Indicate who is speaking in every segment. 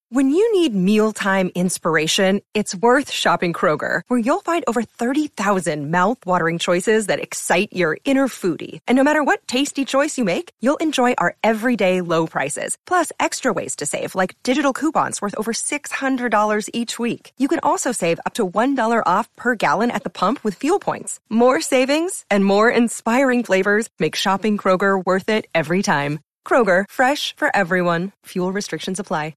Speaker 1: When you need mealtime inspiration, it's worth shopping Kroger, where you'll find over 30,000 mouth-watering choices that excite your inner foodie. And no matter what tasty choice you make, you'll enjoy our everyday low prices, plus extra ways to save, like digital coupons worth over $600 each week. You can also save up to $1 off per gallon at the pump with fuel points. More savings and more inspiring flavors make shopping Kroger worth it every time. Kroger, fresh for everyone. Fuel restrictions apply.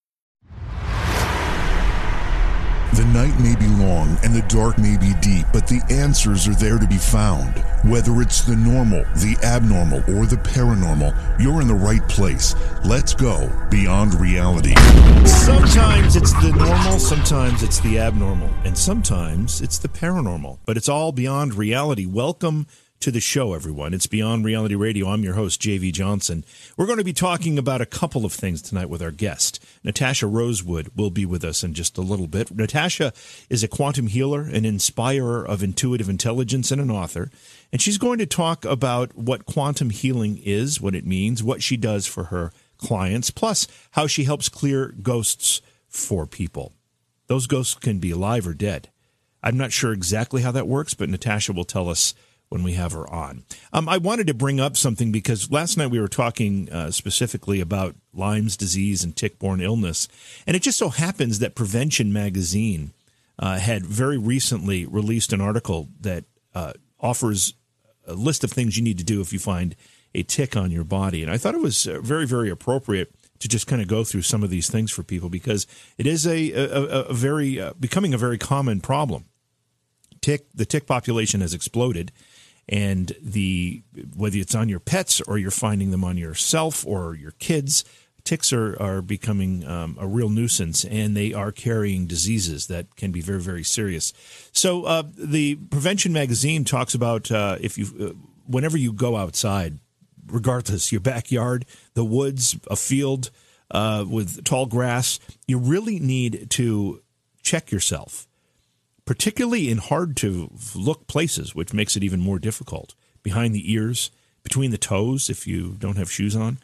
Speaker 2: The night may be long and the dark may be deep, but the answers are there to be found. Whether it's the normal, the abnormal, or the paranormal, you're in the right place. Let's go beyond reality.
Speaker 3: Sometimes it's the normal, sometimes it's the abnormal, and sometimes it's the paranormal. But it's all beyond reality. Welcome to the show, everyone. It's Beyond Reality Radio. I'm your host, J.V. Johnson. We're going to be talking about a couple of things tonight with our guest. Natasha Rosewood will be with us in just a little bit. Natasha is a quantum healer, an inspirer of intuitive intelligence, and an author. And she's going to talk about what quantum healing is, what it means, what she does for her clients, plus how she helps clear ghosts for people. Those ghosts can be alive or dead. I'm not sure exactly how that works, but Natasha will tell us when we have her on. I wanted to bring up something because last night we were talking specifically about Lyme's disease and tick-borne illness, and it just so happens that Prevention Magazine had very recently released an article that offers a list of things you need to do if you find a tick on your body, and I thought it was very, very appropriate to just kind of go through some of these things for people because it is a very becoming a very common problem. The tick population has exploded. And whether it's on your pets or you're finding them on yourself or your kids, ticks are becoming a real nuisance, and they are carrying diseases that can be very, very serious. So the Prevention Magazine talks about whenever you go outside, regardless, your backyard, the woods, a field with tall grass, you really need to check yourself. Particularly in hard-to-look places, which makes it even more difficult. Behind the ears, between the toes, if you don't have shoes on,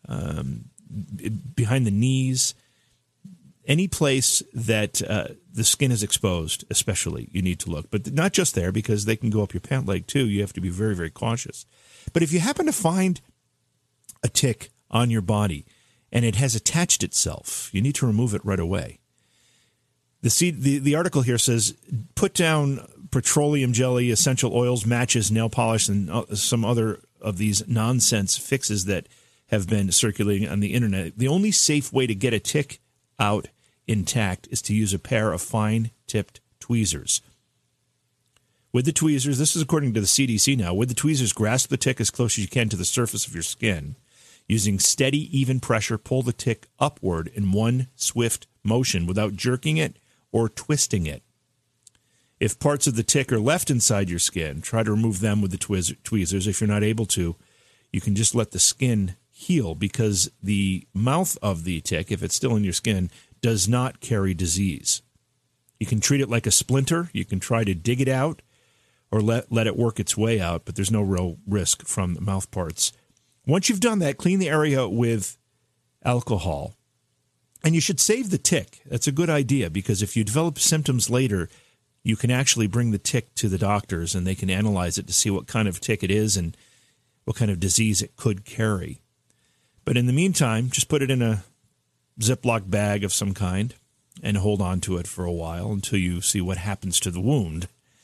Speaker 3: behind the knees, any place that the skin is exposed, especially, you need to look. But not just there, because they can go up your pant leg, too. You have to be very, very cautious. But if you happen to find a tick on your body and it has attached itself, you need to remove it right away. The article here says, put down petroleum jelly, essential oils, matches, nail polish, and some other of these nonsense fixes that have been circulating on the internet. The only safe way to get a tick out intact is to use a pair of fine-tipped tweezers. With the tweezers, this is according to the CDC now, with the tweezers, grasp the tick as close as you can to the surface of your skin. Using steady, even pressure, pull the tick upward in one swift motion without jerking it or twisting it. If parts of the tick are left inside your skin, try to remove them with the tweezers. If you're not able to, you can just let the skin heal because the mouth of the tick, if it's still in your skin, does not carry disease. You can treat it like a splinter. You can try to dig it out or let it work its way out, but there's no real risk from the mouth parts. Once you've done that, clean the area with alcohol. And you should save the tick. That's a good idea because if you develop symptoms later, you can actually bring the tick to the doctors and they can analyze it to see what kind of tick it is and what kind of disease it could carry. But in the meantime, just put it in a Ziploc bag of some kind and hold on to it for a while until you see what happens to the wound.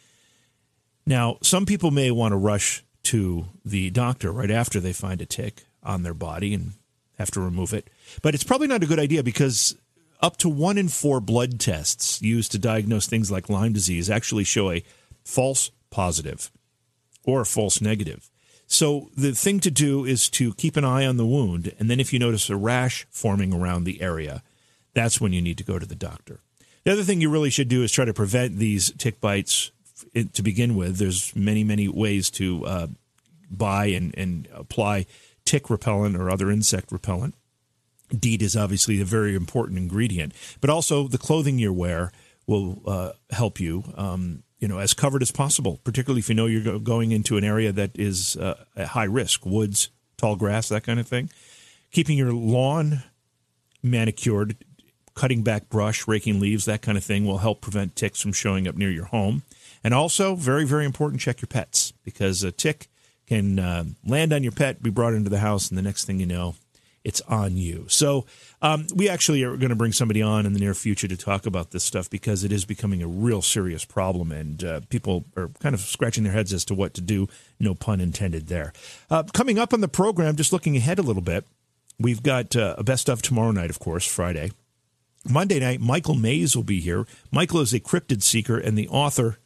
Speaker 3: Now, some people may want to rush to the doctor right after they find a tick on their body and have to remove it. But it's probably not a good idea because up to 1 in 4 blood tests used to diagnose things like Lyme disease actually show a false positive or a false negative. So the thing to do is to keep an eye on the wound, and then if you notice a rash forming around the area, that's when you need to go to the doctor. The other thing you really should do is try to prevent these tick bites to begin with. There's many, many ways to buy and apply tick repellent or other insect repellent. DEET is obviously a very important ingredient, but also the clothing you wear will help you, as covered as possible, particularly if you know you're going into an area that is at high risk, woods, tall grass, that kind of thing. Keeping your lawn manicured cutting back brush, raking leaves, that kind of thing will help prevent ticks from showing up near your home. And also, very, very important, check your pets, because a tick can land on your pet, be brought into the house, and the next thing you know, it's on you. So we actually are going to bring somebody on in the near future to talk about this stuff, because it is becoming a real serious problem, and people are kind of scratching their heads as to what to do, no pun intended there. Coming up on the program, just looking ahead a little bit, we've got a best of tomorrow night, of course, Friday. Monday night, Michael Mays will be here. Michael is a cryptid seeker and the author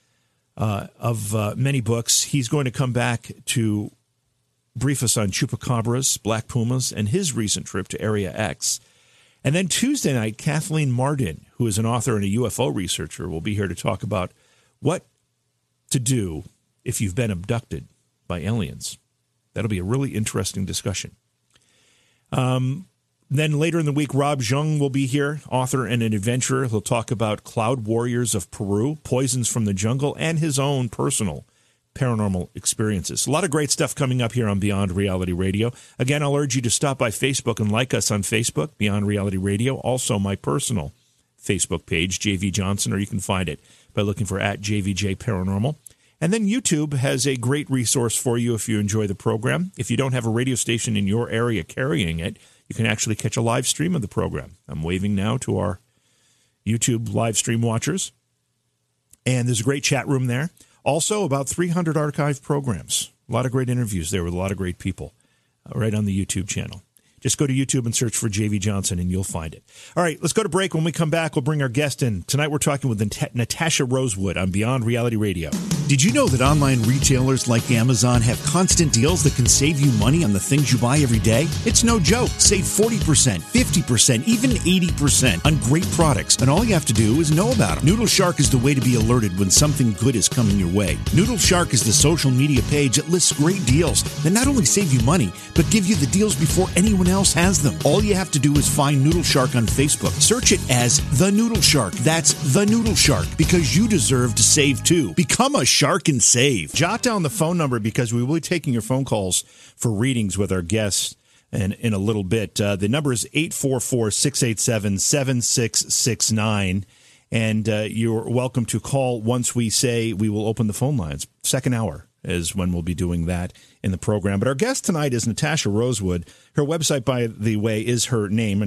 Speaker 3: of many books. He's going to come back to brief us on chupacabras, black pumas, and his recent trip to Area X. And then Tuesday night, Kathleen Marden, who is an author and a UFO researcher, will be here to talk about what to do if you've been abducted by aliens. That'll be a really interesting discussion. Then later in the week, Rob Jung will be here, author and an adventurer. He'll talk about Cloud Warriors of Peru, Poisons from the Jungle, and his own personal paranormal experiences. A lot of great stuff coming up here on Beyond Reality Radio. Again, I'll urge you to stop by Facebook and like us on Facebook, Beyond Reality Radio. Also, my personal Facebook page, JV Johnson, or you can find it by looking for @JVJ Paranormal. And then YouTube has a great resource for you if you enjoy the program. If you don't have a radio station in your area carrying it, you can actually catch a live stream of the program. I'm waving now to our YouTube live stream watchers. And there's a great chat room there. Also, about 300 archived programs. A lot of great interviews there with a lot of great people right on the YouTube channel. Just go to YouTube and search for JV Johnson, and you'll find it. All right, let's go to break. When we come back, we'll bring our guest in. Tonight, we're talking with Natasha Rosewood on Beyond Reality Radio.
Speaker 4: Did you know that online retailers like Amazon have constant deals that can save you money on the things you buy every day? It's no joke. Save 40%, 50%, even 80% on great products, and all you have to do is know about them. Noodle Shark is the way to be alerted when something good is coming your way. Noodle Shark is the social media page that lists great deals that not only save you money, but give you the deals before anyone else has them. All you have to do is find Noodle Shark on Facebook. Search it as The Noodle Shark. That's The Noodle Shark, because you deserve to save too. Become a shark and save.
Speaker 3: Jot down the phone number, because we will be taking your phone calls for readings with our guests in a little bit. The number is 844-687-7669. And you're welcome to call once we say we will open the phone lines. Second hour is when we'll be doing that in the program. But our guest tonight is Natasha Rosewood. Her website, by the way, is her name,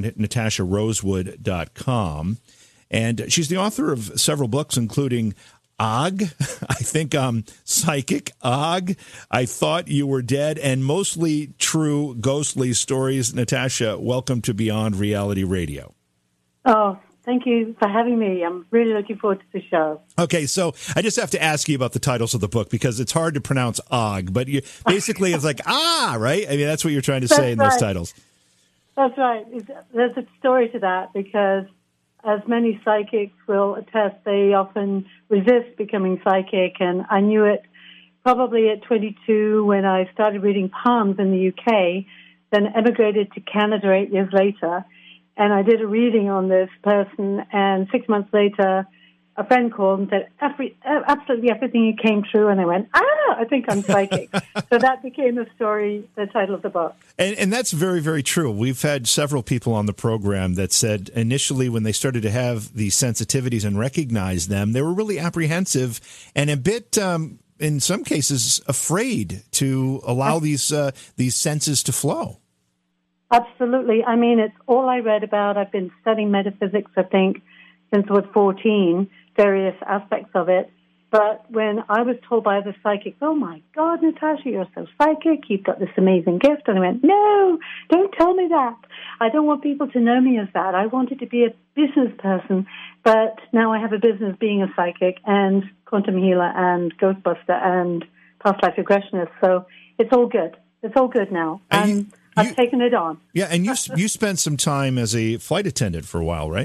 Speaker 3: natasharosewood.com. And she's the author of several books, including Og, I think Psychic, Og, I Thought You Were Dead, and Mostly True Ghostly Stories. Natasha, welcome to Beyond Reality Radio.
Speaker 5: Oh, thank you for having me. I'm really looking forward to the show.
Speaker 3: Okay, so I just have to ask you about the titles of the book, because it's hard to pronounce Og, but basically it's like, right? I mean, that's what you're trying to say in those titles.
Speaker 5: That's right. There's a story to that, because as many psychics will attest, they often resist becoming psychic, and I knew it probably at 22 when I started reading palms in the UK, then emigrated to Canada 8 years later, and I did a reading on this person, and 6 months later, a friend called and said, absolutely everything came true, and I went, I think I'm psychic. So that became the story, the title of the book.
Speaker 3: And that's very, very true. We've had several people on the program that said initially when they started to have these sensitivities and recognize them, they were really apprehensive and a bit, in some cases, afraid to allow these senses to flow.
Speaker 5: Absolutely. I mean, it's all I read about. I've been studying metaphysics, I think, since I was 14, various aspects of it. But when I was told by other psychics, oh, my God, Natasha, you're so psychic, you've got this amazing gift, and I went, no, don't tell me that. I don't want people to know me as that. I wanted to be a business person, but now I have a business being a psychic and quantum healer and ghostbuster and past life regressionist. So it's all good. It's all good now. And I've taken it on.
Speaker 3: Yeah, and you spent some time as a flight attendant for a while, right?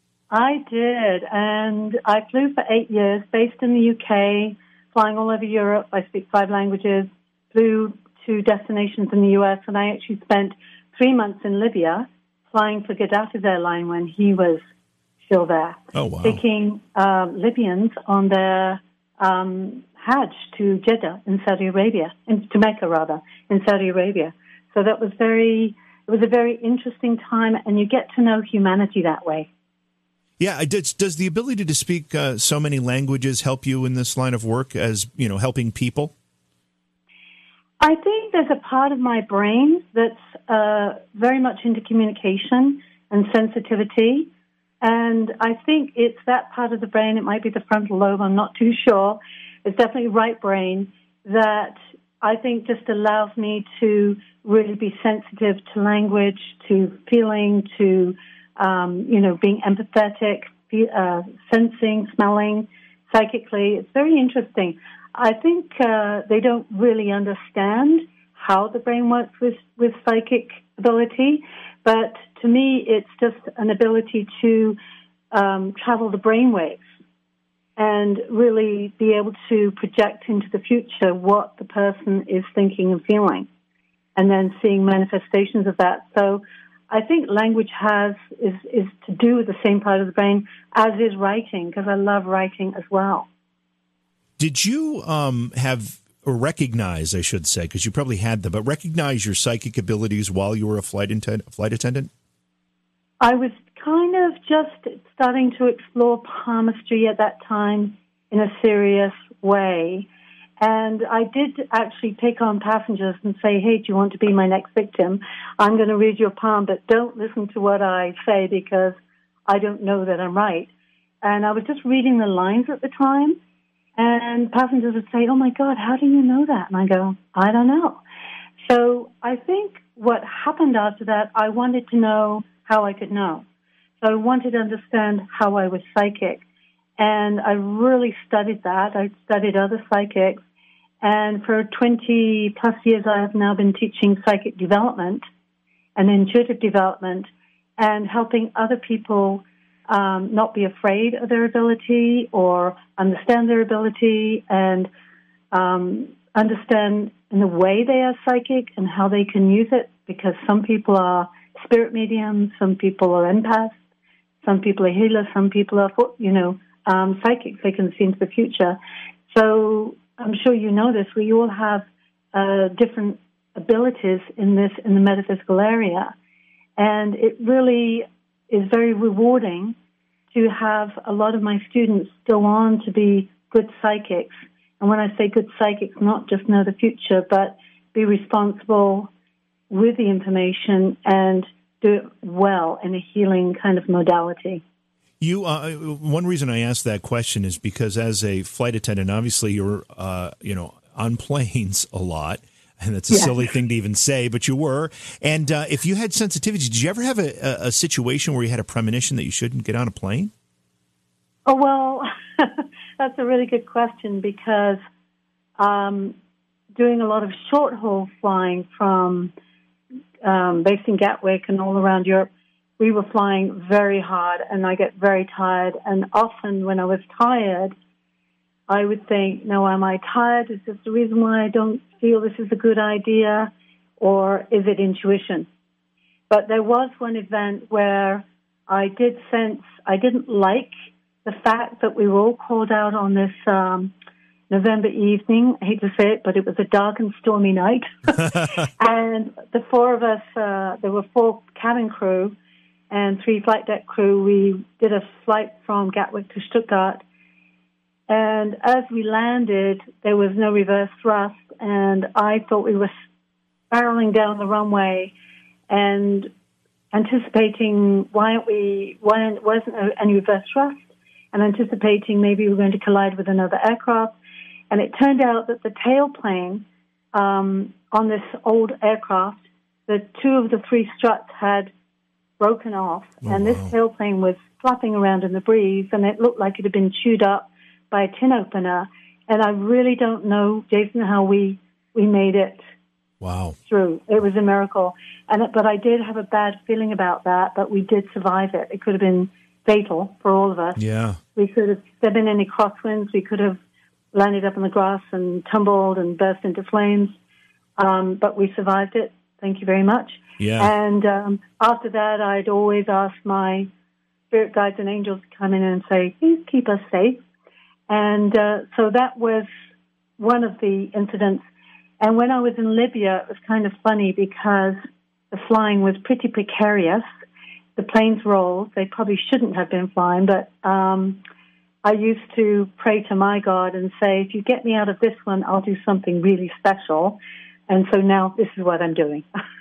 Speaker 5: I did, and I flew for 8 years, based in the UK, flying all over Europe. I speak 5 languages, flew to destinations in the US, and I actually spent 3 months in Libya flying for Gaddafi's airline when he was still there.
Speaker 3: Oh, wow.
Speaker 5: Taking Libyans on their Hajj to Jeddah in Saudi Arabia, to Mecca, rather, in Saudi Arabia. So that was very it was a very interesting time, and you get to know humanity that way.
Speaker 3: Yeah, does the ability to speak so many languages help you in this line of work as, helping people?
Speaker 5: I think there's a part of my brain that's very much into communication and sensitivity, and I think it's that part of the brain, it might be the frontal lobe, I'm not too sure, it's definitely right brain, that I think just allows me to really be sensitive to language, to feeling, to being empathetic, sensing, smelling, psychically. It's very interesting. I think they don't really understand how the brain works with psychic ability, but to me, it's just an ability to travel the brainwaves and really be able to project into the future what the person is thinking and feeling, and then seeing manifestations of that. So I think language is to do with the same part of the brain as is writing, because I love writing as well.
Speaker 3: Did you recognize, I should say, because you probably had them, but recognize your psychic abilities while you were a flight attendant?
Speaker 5: I was kind of just starting to explore palmistry at that time in a serious way. And I did actually pick on passengers and say, hey, do you want to be my next victim? I'm going to read your palm, but don't listen to what I say because I don't know that I'm right. And I was just reading the lines at the time, and passengers would say, oh, my God, how do you know that? And I go, I don't know. So I think what happened after that, I wanted to know how I could know. So I wanted to understand how I was psychic. And I really studied that. I studied other psychics. And for 20-plus years, I have now been teaching psychic development and intuitive development and helping other people not be afraid of their ability or understand their ability and understand in the way they are psychic and how they can use it, because some people are spirit mediums, some people are empaths, some people are healers, some people are, psychics. They can see into the future. So I'm sure you know this. We all have different abilities in the metaphysical area, and it really is very rewarding to have a lot of my students go on to be good psychics. And when I say good psychics, not just know the future, but be responsible with the information and do it well in a healing kind of modality.
Speaker 3: You, one reason I asked that question is because as a flight attendant, obviously you're, on planes a lot, and that's a silly thing to even say, but you were. And if you had sensitivity, did you ever have a situation where you had a premonition that you shouldn't get on a plane?
Speaker 5: Oh, well, that's a really good question, because doing a lot of short-haul flying from based in Gatwick and all around Europe, we were flying very hard, and I get very tired. And often when I was tired, I would think, no, am I tired? Is this the reason why I don't feel this is a good idea? Or is it intuition? But there was one event where I did sense I didn't like the fact that we were all called out on this November evening. I hate to say it, but it was a dark and stormy night. And the four of us, there were 4 cabin crew and 3 flight deck crew. We did a flight from Gatwick to Stuttgart. And as we landed, there was no reverse thrust, and I thought we were spiraling down the runway and anticipating why wasn't there any reverse thrust, and anticipating maybe we were going to collide with another aircraft. And it turned out that the tailplane on this old aircraft, the 2 of the 3 struts had broken off, and this tailplane was flapping around in the breeze, and it looked like it had been chewed up by a tin opener. And I really don't know, Jason, how we made it through. It was a miracle. But I did have a bad feeling about that, but we did survive it. It could have been fatal for all of us.
Speaker 3: Yeah.
Speaker 5: We could have, if there had been any crosswinds, we could have landed up in the grass and tumbled and burst into flames. But we survived it. Thank you very much.
Speaker 3: Yeah.
Speaker 5: And after that, I'd always ask my spirit guides and angels to come in and say, please keep us safe. And so that was one of the incidents. And when I was in Libya, it was kind of funny because the flying was pretty precarious. The planes rolled. They probably shouldn't have been flying, but I used to pray to my God and say, if you get me out of this one, I'll do something really special. And so now this is what I'm doing.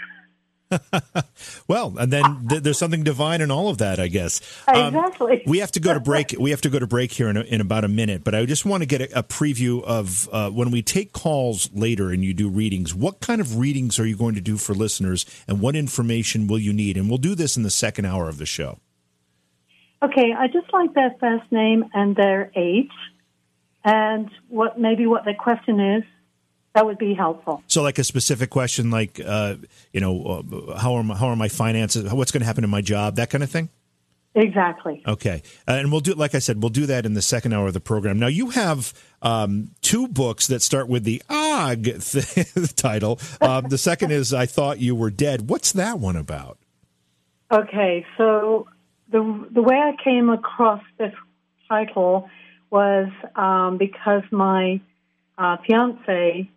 Speaker 3: Well, and then there's something divine in all of that, I guess.
Speaker 5: Exactly.
Speaker 3: We have to go to break. We have to go to break here in about a minute. But I just want to get a preview of when we take calls later and you do readings. What kind of readings are you going to do for listeners, and what information will you need? And we'll do this in the second hour of the show.
Speaker 5: Okay, I just like their first name and their age, and what their question is. That would be helpful.
Speaker 3: So, like a specific question, like how are my finances? What's going to happen to my job? That kind of thing.
Speaker 5: Exactly.
Speaker 3: Okay, and we'll do, like I said, we'll do that in the second hour of the program. Now, you have 2 books that start with the title. The second is "I Thought You Were Dead." What's that one about? Okay,
Speaker 5: so the way I came across this title was because my fiance.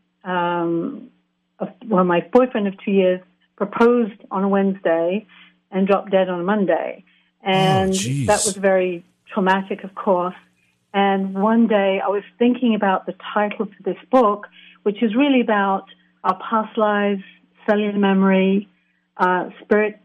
Speaker 5: My boyfriend of 2 years proposed on a Wednesday and dropped dead on a Monday. And that was very traumatic, of course. And one day I was thinking about the title to this book, which is really about our past lives, cellular memory, spirits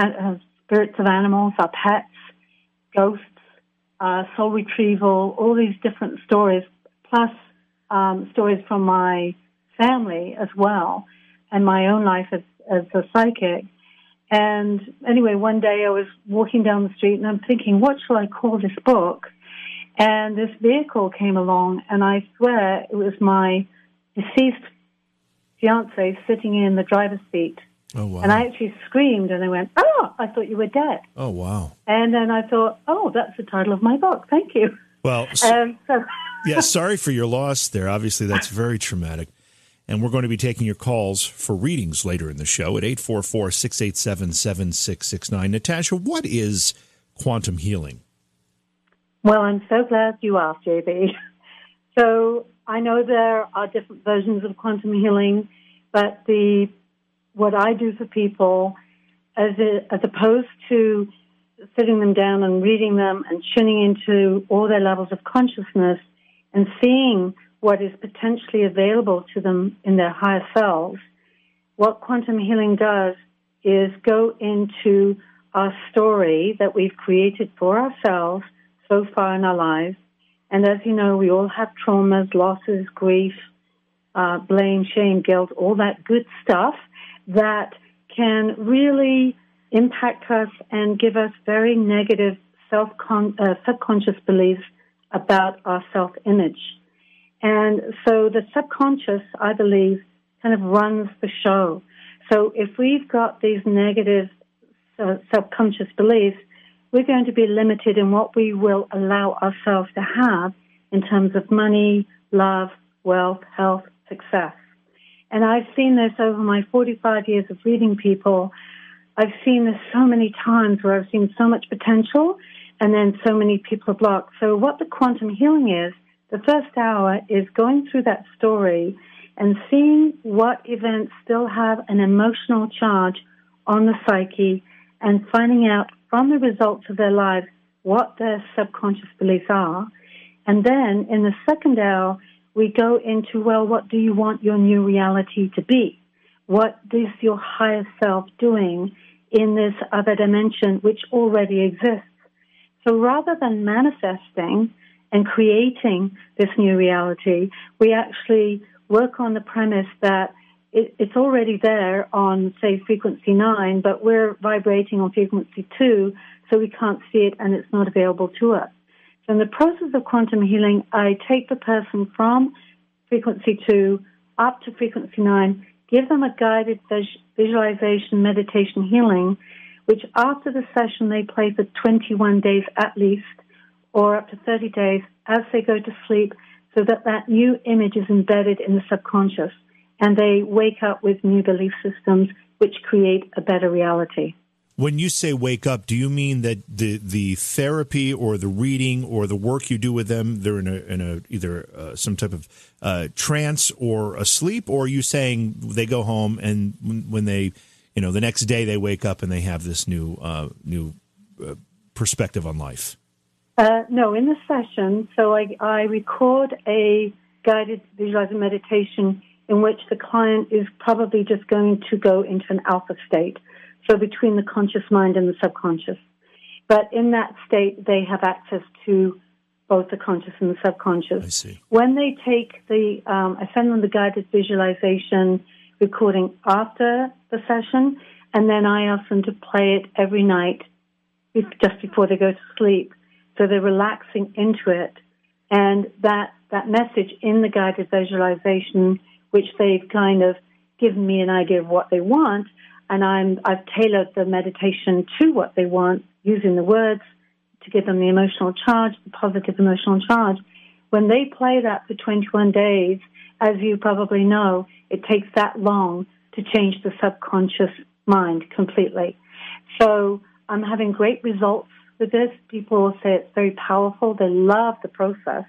Speaker 5: of animals, our pets, ghosts, soul retrieval, all these different stories, plus stories from my family as well, and my own life as a psychic. And anyway, one day I was walking down the street and I'm thinking, what shall I call this book? And this vehicle came along, and I swear it was my deceased fiance sitting in the driver's seat.
Speaker 3: Oh, wow.
Speaker 5: And I actually screamed, and I went, "Oh, I thought you were dead."
Speaker 3: Oh, wow.
Speaker 5: And then I thought, oh, that's the title of my book. Thank you.
Speaker 3: Well, yeah, sorry for your loss there. Obviously, that's very traumatic. And we're going to be taking your calls for readings later in the show at 844-687-7669. Natasha, what is quantum healing?
Speaker 5: Well, I'm so glad you asked, JB. So I know there are different versions of quantum healing, but what I do for people, as opposed to sitting them down and reading them and tuning into all their levels of consciousness and seeing what is potentially available to them in their higher selves, what quantum healing does is go into our story that we've created for ourselves so far in our lives. And as you know, we all have traumas, losses, grief, blame, shame, guilt, all that good stuff that can really impact us and give us very negative subconscious beliefs about our self-image. And so the subconscious, I believe, kind of runs the show. So if we've got these negative subconscious beliefs, we're going to be limited in what we will allow ourselves to have in terms of money, love, wealth, health, success. And I've seen this over my 45 years of reading people. I've seen this so many times where I've seen so much potential and then so many people are blocked. So what the quantum healing is, the first hour is going through that story and seeing what events still have an emotional charge on the psyche and finding out from the results of their lives what their subconscious beliefs are. And then in the second hour, we go into, well, what do you want your new reality to be? What is your higher self doing in this other dimension which already exists? So rather than manifesting and creating this new reality, we actually work on the premise that it's already there on, say, frequency 9, but we're vibrating on frequency 2, so we can't see it and it's not available to us. So in the process of quantum healing, I take the person from frequency 2 up to frequency 9, give them a guided visualization meditation healing, which after the session they play for 21 days at least, or up to 30 days as they go to sleep, so that that new image is embedded in the subconscious, and they wake up with new belief systems which create a better reality.
Speaker 3: When you say wake up, do you mean that the therapy or the reading or the work you do with them, they're in a either some type of trance or asleep, or are you saying they go home and when they the next day they wake up and they have this new perspective on life?
Speaker 5: No, in the session, so I record a guided visualizing meditation in which the client is probably just going to go into an alpha state, so between the conscious mind and the subconscious. But in that state, they have access to both the conscious and the subconscious.
Speaker 3: I see.
Speaker 5: When they take I send them the guided visualization recording after the session, and then I ask them to play it every night just before they go to sleep. So they're relaxing into it. And that message in the guided visualization, which they've kind of given me an idea of what they want, and I've tailored the meditation to what they want, using the words to give them the emotional charge, the positive emotional charge. When they play that for 21 days, as you probably know, it takes that long to change the subconscious mind completely. So I'm having great results with this. People say it's very powerful. They love the process.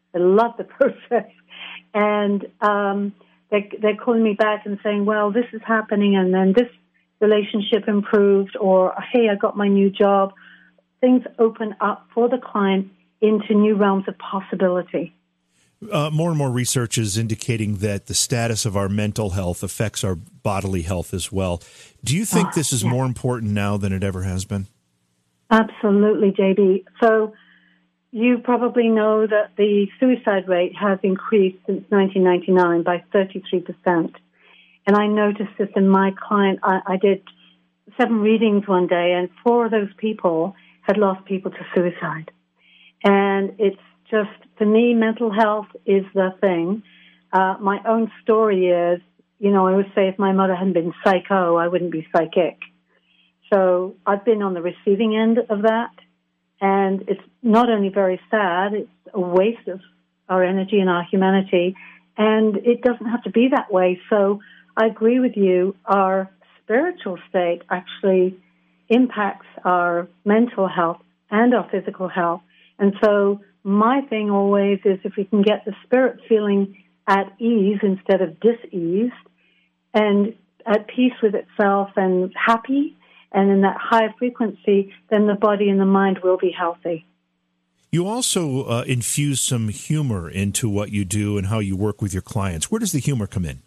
Speaker 5: And they're calling me back and saying, well, this is happening, and then this relationship improved, or, hey, I got my new job. Things open up for the client into new realms of possibility.
Speaker 3: More and more research is indicating that the status of our mental health affects our bodily health as well. Do you think this is more important now than it ever has been? Absolutely,
Speaker 5: JB. So you probably know that the suicide rate has increased since 1999 by 33%. And I noticed this in my client. I did 7 readings one day, and 4 of those people had lost people to suicide. And it's just, for me, mental health is the thing. My own story is, I always say if my mother hadn't been psycho, I wouldn't be psychic. So I've been on the receiving end of that. And it's not only very sad, it's a waste of our energy and our humanity. And it doesn't have to be that way. So I agree with you. Our spiritual state actually impacts our mental health and our physical health. And so my thing always is, if we can get the spirit feeling at ease instead of dis-ease, and at peace with itself and happy and in that higher frequency, then the body and the mind will be healthy.
Speaker 3: You also infuse some humor into what you do and how you work with your clients. Where does the humor come in?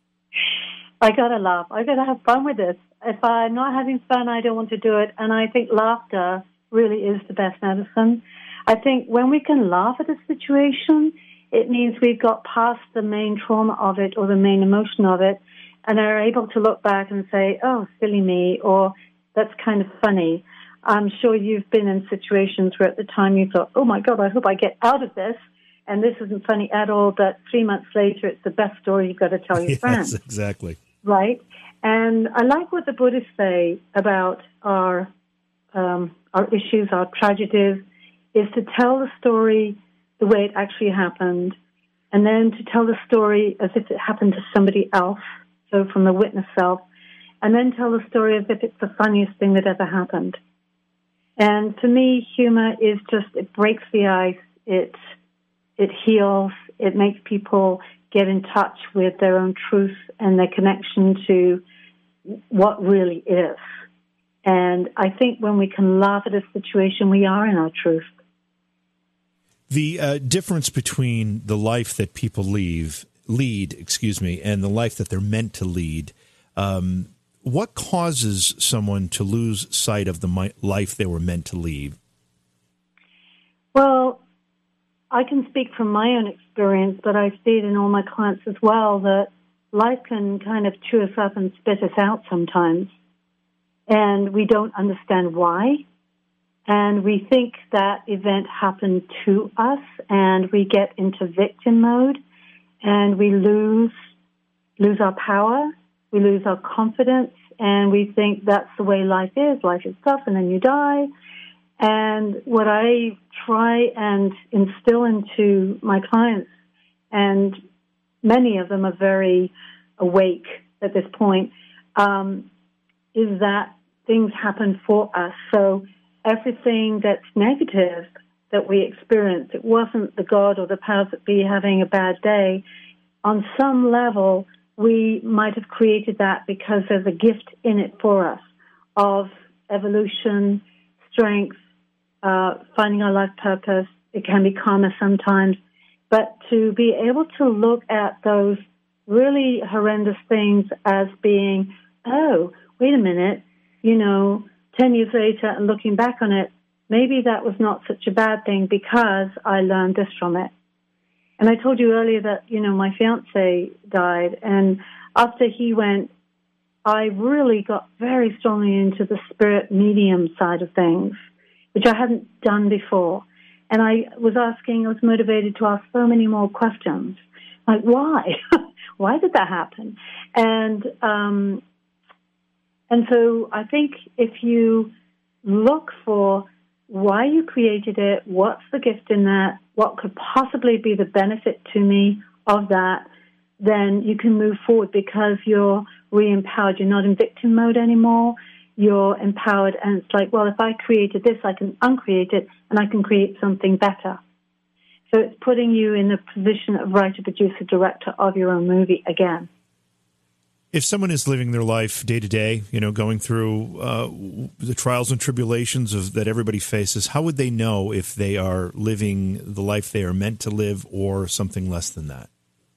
Speaker 5: I got to laugh. I got to have fun with this. If I'm not having fun, I don't want to do it. And I think laughter really is the best medicine. I think when we can laugh at a situation, it means we've got past the main trauma of it or the main emotion of it, and are able to look back and say, oh, silly me, or that's kind of funny. I'm sure you've been in situations where at the time you thought, oh, my God, I hope I get out of this, and this isn't funny at all, but 3 months later, it's the best story you've got to tell your friends.
Speaker 3: Yes, exactly.
Speaker 5: Right? And I like what the Buddhists say about our issues, our tragedies, is to tell the story the way it actually happened, and then to tell the story as if it happened to somebody else, so from the witness self, and then tell the story as if it's the funniest thing that ever happened. And to me, humor is just, it breaks the ice, it heals, it makes people get in touch with their own truth and their connection to what really is. And I think when we can laugh at a situation, we are in our truth.
Speaker 3: The difference between the life that people lead, and the life that they're meant to lead, what causes someone to lose sight of the life they were meant to lead?
Speaker 5: Well, I can speak from my own experience, but I see it in all my clients as well, that life can kind of chew us up and spit us out sometimes, and we don't understand why. And we think that event happened to us, and we get into victim mode, and we lose our power, we lose our confidence, and we think that's the way life is. Life is tough, and then you die. And what I try and instill into my clients, and many of them are very awake at this point, is that things happen for us. So everything that's negative that we experience, it wasn't the God or the powers that be having a bad day. On some level, we might have created that because there's a gift in it for us of evolution, strength, finding our life purpose. It can be karma sometimes. But to be able to look at those really horrendous things as being, oh, wait a minute, 10 years later and looking back on it, maybe that was not such a bad thing because I learned this from it. And I told you earlier that, my fiancé died, and after he went, I really got very strongly into the spirit medium side of things, which I hadn't done before. And I was motivated to ask so many more questions. Like, why? Why did that happen? And so I think if you look for why you created it, what's the gift in that, what could possibly be the benefit to me of that, then you can move forward because you're re-empowered. You're not in victim mode anymore. You're empowered, and it's like, well, if I created this, I can uncreate it, and I can create something better. So it's putting you in the position of writer, producer, director of your own movie again.
Speaker 3: If someone is living their life day to day, going through the trials and tribulations that everybody faces, how would they know if they are living the life they are meant to live or something less than that?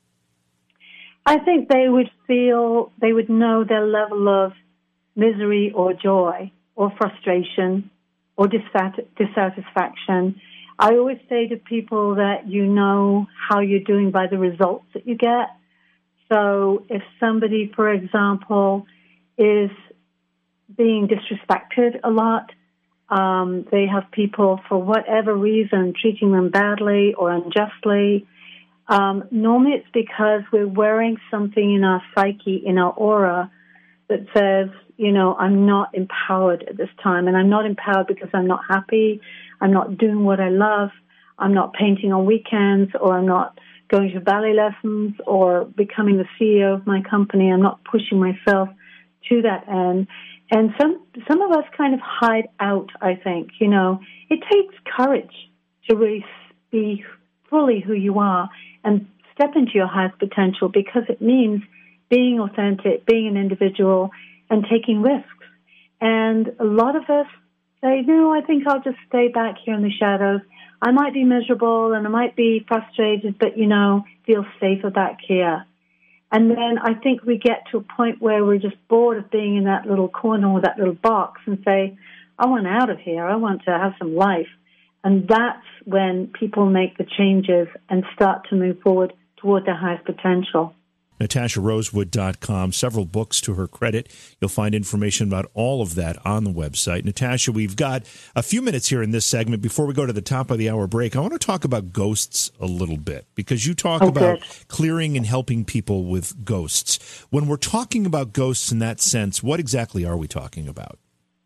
Speaker 5: I think they would know their level of misery or joy or frustration or dissatisfaction. I always say to people that you know how you're doing by the results that you get. So if somebody, for example, is being disrespected a lot, they have people, for whatever reason, treating them badly or unjustly, normally it's because we're wearing something in our psyche, in our aura, that says, I'm not empowered at this time. And I'm not empowered because I'm not happy. I'm not doing what I love. I'm not painting on weekends, or I'm not going to ballet lessons or becoming the CEO of my company. I'm not pushing myself to that end. And some of us kind of hide out, I think. It takes courage to really be fully who you are and step into your highest potential, because it means being authentic, being an individual, and taking risks. And a lot of us say, no, I think I'll just stay back here in the shadows. I might be miserable and I might be frustrated, but, feel safer back here. And then I think we get to a point where we're just bored of being in that little corner or that little box and say, I want out of here. I want to have some life. And that's when people make the changes and start to move forward toward their highest potential.
Speaker 3: NatashaRosewood.com, several books to her credit. You'll find information about all of that on the website. Natasha, we've got a few minutes here in this segment. Before we go to the top of the hour break, I want to talk about ghosts a little bit, because you talk about clearing and helping people with ghosts. When we're talking about ghosts in that sense, what exactly are we talking about?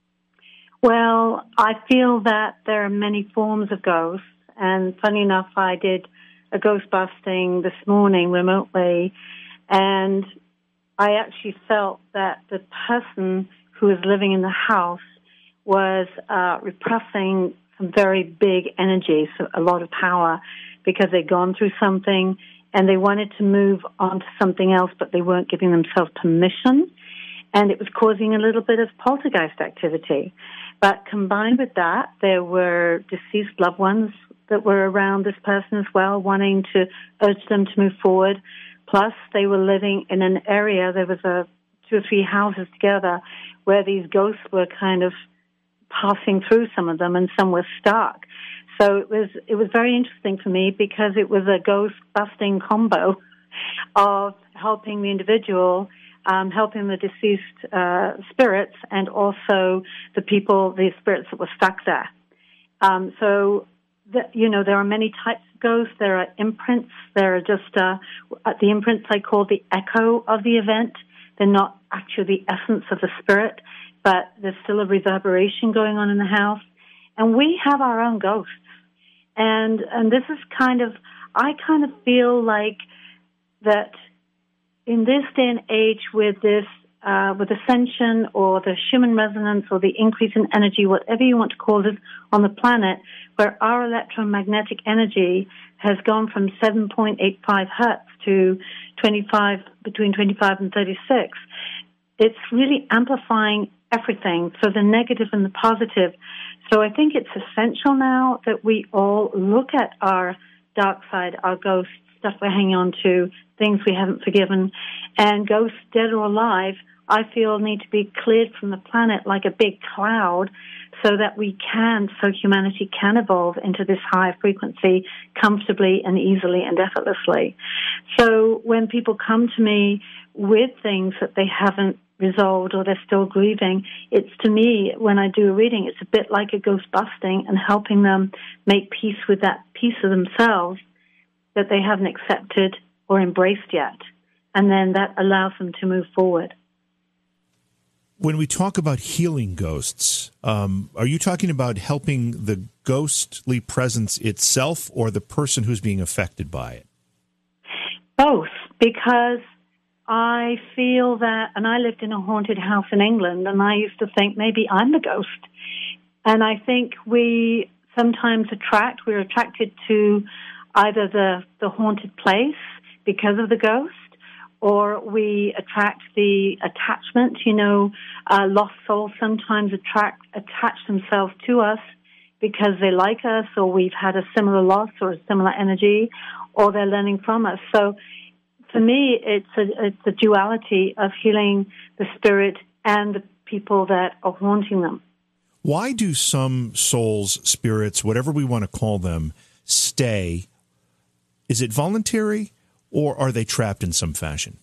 Speaker 5: Well, I feel that there are many forms of ghosts. And funny enough, I did a ghost busting this morning remotely. And I actually felt that the person who was living in the house was repressing some very big energy, so a lot of power, because they'd gone through something and they wanted to move on to something else, but they weren't giving themselves permission. And it was causing a little bit of poltergeist activity. But combined with that, there were deceased loved ones that were around this person as well, wanting to urge them to move forward. Plus, they were living in an area, there was 2 or 3 houses together, where these ghosts were kind of passing through some of them, and some were stuck. So it was very interesting for me, because it was a ghost-busting combo of helping the individual, helping the deceased spirits, and also the spirits that were stuck there. There are many types of ghosts. There are imprints. There are just the imprints I call the echo of the event. They're not actually the essence of the spirit, but there's still a reverberation going on in the house. And we have our own ghosts. And this is I feel like that in this day and age, with this with ascension or the Schumann resonance or the increase in energy, whatever you want to call it, on the planet, where our electromagnetic energy has gone from 7.85 hertz to between 25 and 36. It's really amplifying everything, so the negative and the positive. So I think it's essential now that we all look at our dark side, our ghosts, stuff we're hanging on to, things we haven't forgiven, and ghosts, dead or alive, I feel need to be cleared from the planet like a big cloud so that humanity can evolve into this high frequency comfortably and easily and effortlessly. So when people come to me with things that they haven't resolved or they're still grieving, it's, to me, when I do a reading, it's a bit like a ghost busting and helping them make peace with that piece of themselves that they haven't accepted or embraced yet. And then that allows them to move forward.
Speaker 3: When we talk about healing ghosts, are you talking about helping the ghostly presence itself or the person who's being affected by it?
Speaker 5: Both, because I feel that, and I lived in a haunted house in England, and I used to think maybe I'm the ghost. And I think we sometimes we're attracted to either the haunted place because of the ghost, or we attract the attachment. Lost souls sometimes attach themselves to us because they like us, or we've had a similar loss or a similar energy, or they're learning from us. So for me, it's a duality of healing the spirit and the people that are haunting them.
Speaker 3: Why do some souls, spirits, whatever we want to call them, stay? Is it voluntary, or are they trapped in some fashion?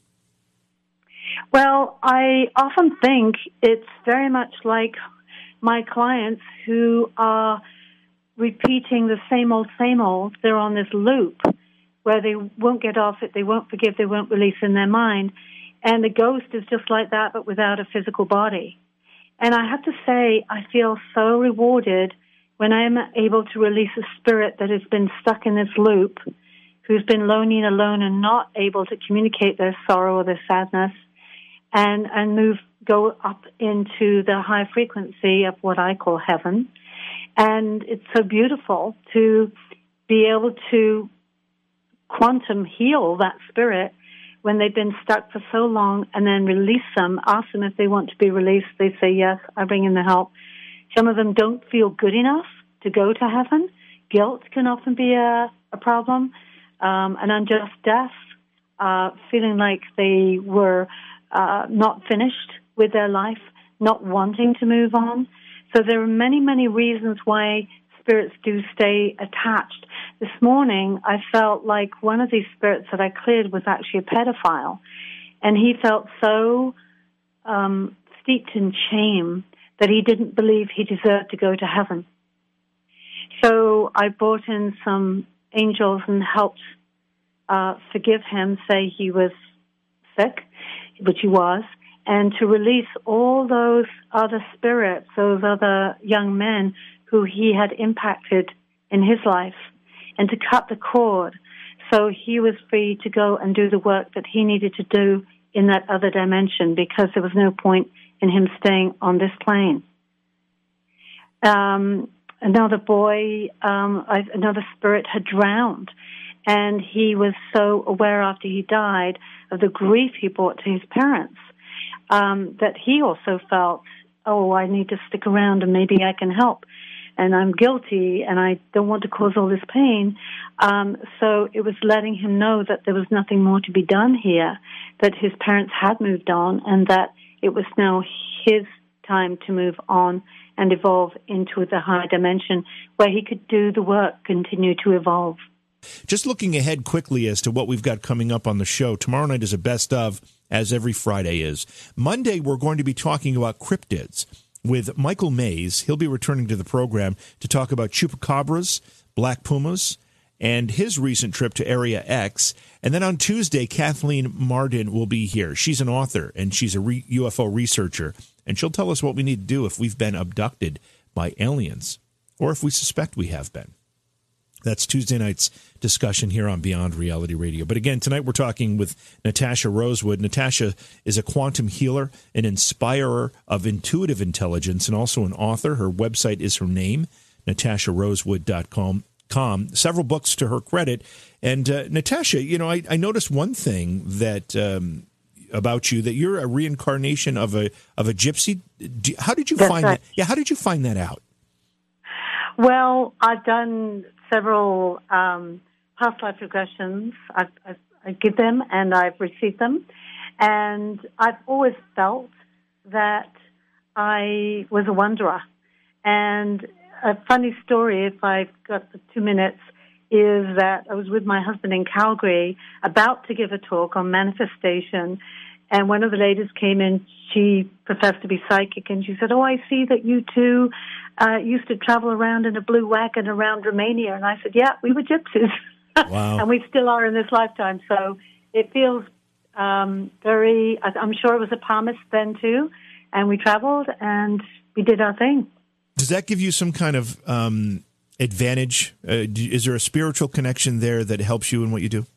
Speaker 5: Well, I often think it's very much like my clients who are repeating the same old. They're on this loop where they won't get off it, they won't forgive, they won't release in their mind. And the ghost is just like that, but without a physical body. And I have to say, I feel so rewarded when I am able to release a spirit that has been stuck in this loop, who's been lonely and alone and not able to communicate their sorrow or their sadness, and go up into the high frequency of what I call heaven. And it's so beautiful to be able to quantum heal that spirit when they've been stuck for so long, and then release them, ask them if they want to be released. They say, yes, I bring in the help. Some of them don't feel good enough to go to heaven. Guilt can often be a problem. An unjust death, feeling like they were not finished with their life, not wanting to move on. So there are many, many reasons why spirits do stay attached. This morning, I felt like one of these spirits that I cleared was actually a pedophile, and he felt so steeped in shame that he didn't believe he deserved to go to heaven. So I brought in some angels and helped forgive him, say he was sick, which he was, and to release all those other spirits, those other young men who he had impacted in his life, and to cut the cord so he was free to go and do the work that he needed to do in that other dimension, because there was no point in him staying on this plane. Another boy, another spirit had drowned, and he was so aware after he died of the grief he brought to his parents that he also felt, oh, I need to stick around and maybe I can help. And I'm guilty, and I don't want to cause all this pain. So it was letting him know that there was nothing more to be done here, that his parents had moved on, and that it was now his time to move on and evolve into the higher dimension where he could do the work, continue to evolve.
Speaker 3: Just looking ahead quickly as to what we've got coming up on the show. Tomorrow night is a best of, as every Friday is. Monday, we're going to be talking about cryptids with Michael Mays. He'll be returning to the program to talk about chupacabras, black pumas, and his recent trip to Area X. And then on Tuesday, Kathleen Marden will be here. She's an author, and she's a UFO researcher, and she'll tell us what we need to do if we've been abducted by aliens, or if we suspect we have been. That's Tuesday night's discussion here on Beyond Reality Radio. But again, tonight we're talking with Natasha Rosewood. Natasha is a quantum healer, an inspirer of intuitive intelligence, and also an author. Her website is her name, natasharosewood.com. Several books to her credit. And Natasha, I noticed one thing that about you, that you're a reincarnation of a gypsy. How did you find that? Yeah, how did you find that out?
Speaker 5: Well, I've done several past life regressions. I give them and I've received them. And I've always felt that I was a wanderer. And a funny story, if I've got the 2 minutes, is that I was with my husband in Calgary about to give a talk on manifestation. And one of the ladies came in, she professed to be psychic, and she said, "Oh, I see that you two used to travel around in a blue wagon around Romania." And I said, "Yeah, we were gypsies."
Speaker 3: Wow.
Speaker 5: And we still are in this lifetime. So it feels very, I'm sure it was a promise then too. And we traveled and we did our thing.
Speaker 3: Does that give you some kind of advantage? Is there a spiritual connection there that helps you in what you do?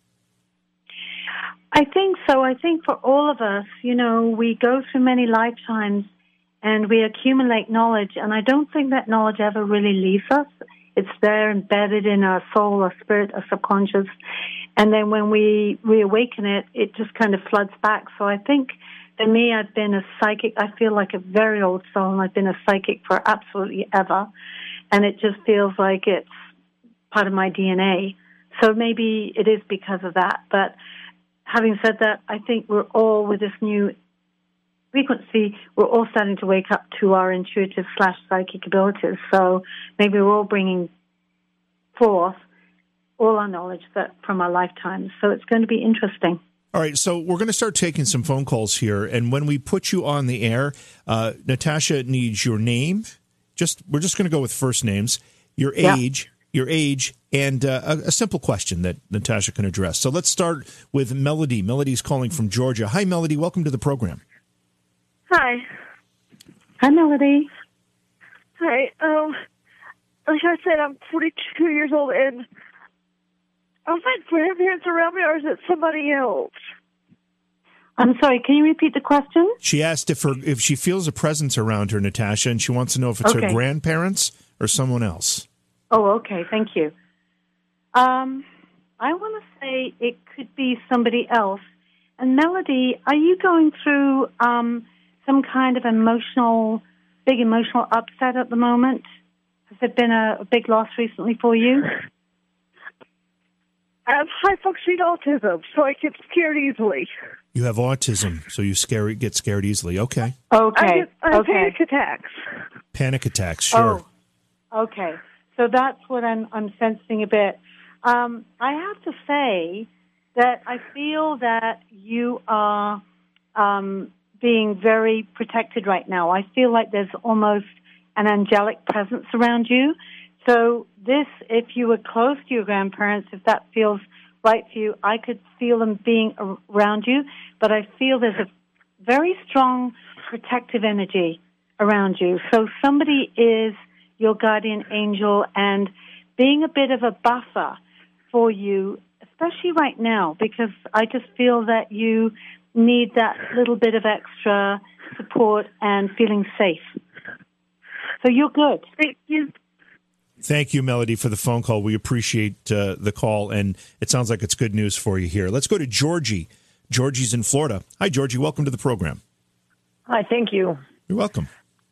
Speaker 5: I think so. I think for all of us, we go through many lifetimes and we accumulate knowledge, and I don't think that knowledge ever really leaves us. It's there embedded in our soul, our spirit, our subconscious, and then when we reawaken it, it just kind of floods back. So I think for me, I've been a psychic. I feel like a very old soul, and I've been a psychic for absolutely ever, and it just feels like it's part of my DNA. So maybe it is because of that, but having said that, I think we're all, with this new frequency, we're all starting to wake up to our intuitive/psychic abilities. So maybe we're all bringing forth all our knowledge from our lifetimes. So it's going to be interesting.
Speaker 3: All right, so we're going to start taking some phone calls here, and when we put you on the air, Natasha needs your name. We're just going to go with first names, your age. Your age, and a simple question that Natasha can address. So let's start with Melody. Melody's calling from Georgia. Hi, Melody. Welcome to the program.
Speaker 6: Hi.
Speaker 5: Hi, Melody.
Speaker 6: Hi. Like I said, I'm 42 years old, and are my grandparents around me, or is it somebody else?
Speaker 5: I'm sorry, can you repeat the question?
Speaker 3: She asked if she feels a presence around her, Natasha, and she wants to know if it's her grandparents or someone else.
Speaker 5: Oh, okay. Thank you. I want to say it could be somebody else. And Melody, are you going through some kind of big emotional upset at the moment? Has there been a big loss recently for you?
Speaker 6: I have high-functioning autism, so I get scared easily.
Speaker 3: You have autism, so you get scared easily. Okay.
Speaker 5: Okay.
Speaker 6: I have panic attacks.
Speaker 3: Panic attacks, sure.
Speaker 5: Oh, okay. So that's what I'm sensing a bit. I have to say that I feel that you are being very protected right now. I feel like there's almost an angelic presence around you. So if you were close to your grandparents, if that feels right for you, I could feel them being around you. But I feel there's a very strong protective energy around you. So somebody is your guardian angel and being a bit of a buffer for you, especially right now, because I just feel that you need that little bit of extra support and feeling safe. So you're good.
Speaker 6: Thank you.
Speaker 3: Thank you, Melody, for the phone call. We appreciate the call, and it sounds like it's good news for you here. Let's go to Georgie. Georgie's in Florida. Hi, Georgie. Welcome to the program.
Speaker 7: Hi, thank you.
Speaker 3: You're welcome.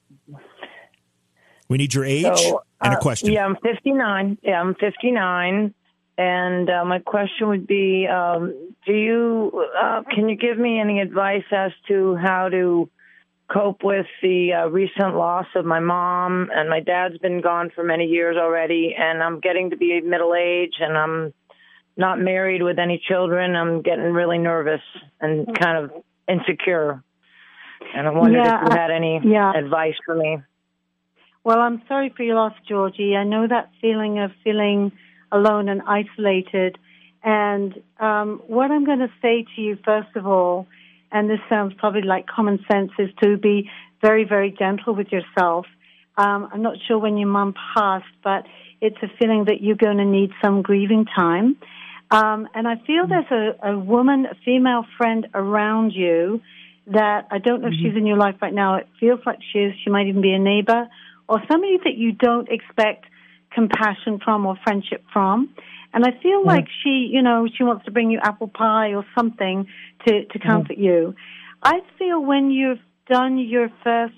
Speaker 3: We need your age and a question.
Speaker 7: Yeah, I'm 59. I'm 59. And my question would be, can you give me any advice as to how to cope with the recent loss of my mom? And my dad's been gone for many years already, and I'm getting to be middle age, and I'm not married with any children. I'm getting really nervous and kind of insecure. And I wondered if you had any advice for me.
Speaker 5: Well, I'm sorry for your loss, Georgie. I know that feeling of feeling alone and isolated. And what I'm going to say to you, first of all, and this sounds probably like common sense, is to be very, very gentle with yourself. I'm not sure when your mom passed, but it's a feeling that you're going to need some grieving time. And I feel there's a woman, a female friend around you that I don't know if she's in your life right now. It feels like she is. She might even be a neighbor or somebody that you don't expect compassion from or friendship from. And I feel like she wants to bring you apple pie or something to comfort you. I feel when you've done your first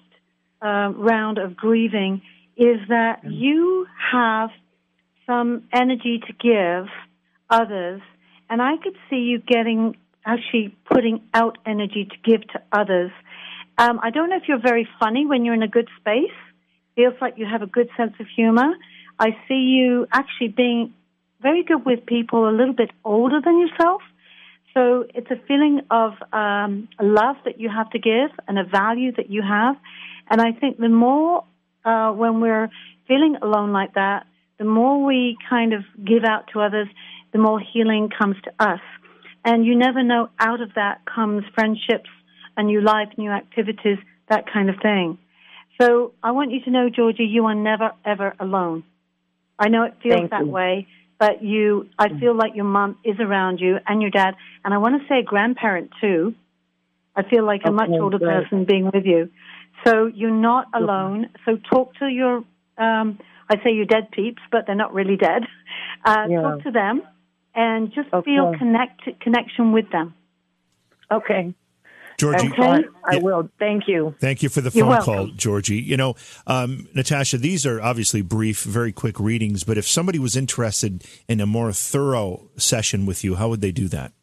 Speaker 5: round of grieving is that you have some energy to give others, and I could see you actually putting out energy to give to others. I don't know if you're very funny when you're in a good space. Feels like you have a good sense of humor. I see you actually being very good with people a little bit older than yourself. So it's a feeling of a love that you have to give and a value that you have. And I think the more when we're feeling alone like that, the more we kind of give out to others, the more healing comes to us. And you never know, out of that comes friendships, a new life, new activities, that kind of thing. So I want you to know, Georgie, you are never, ever alone. I know it feels that way, but I feel like your mom is around you and your dad, and I want to say a grandparent too. I feel like a much older person being with you. So you're not alone. So talk to your, I say your dead peeps, but they're not really dead. Talk to them and just feel connection with them.
Speaker 7: Okay.
Speaker 3: Georgie,
Speaker 7: I will. Thank you.
Speaker 3: Thank you for the phone call, Georgie. You know, Natasha, these are obviously brief, very quick readings, but if somebody was interested in a more thorough session with you, how would they do that?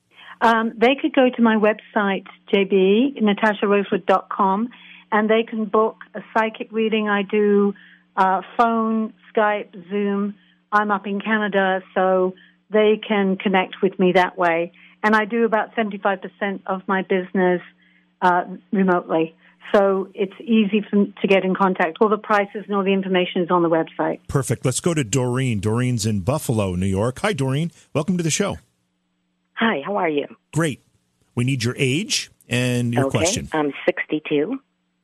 Speaker 5: They could go to my website, JB, natasharosewood.com, and they can book a psychic reading. I do phone, Skype, Zoom. I'm up in Canada, so they can connect with me that way. And I do about 75% of my business remotely. So it's easy to get in contact. All the prices and all the information is on the website.
Speaker 3: Perfect. Let's go to Doreen. Doreen's in Buffalo, New York. Hi, Doreen. Welcome to the show.
Speaker 8: Hi, how are you?
Speaker 3: Great. We need your age and your question.
Speaker 8: I'm 62.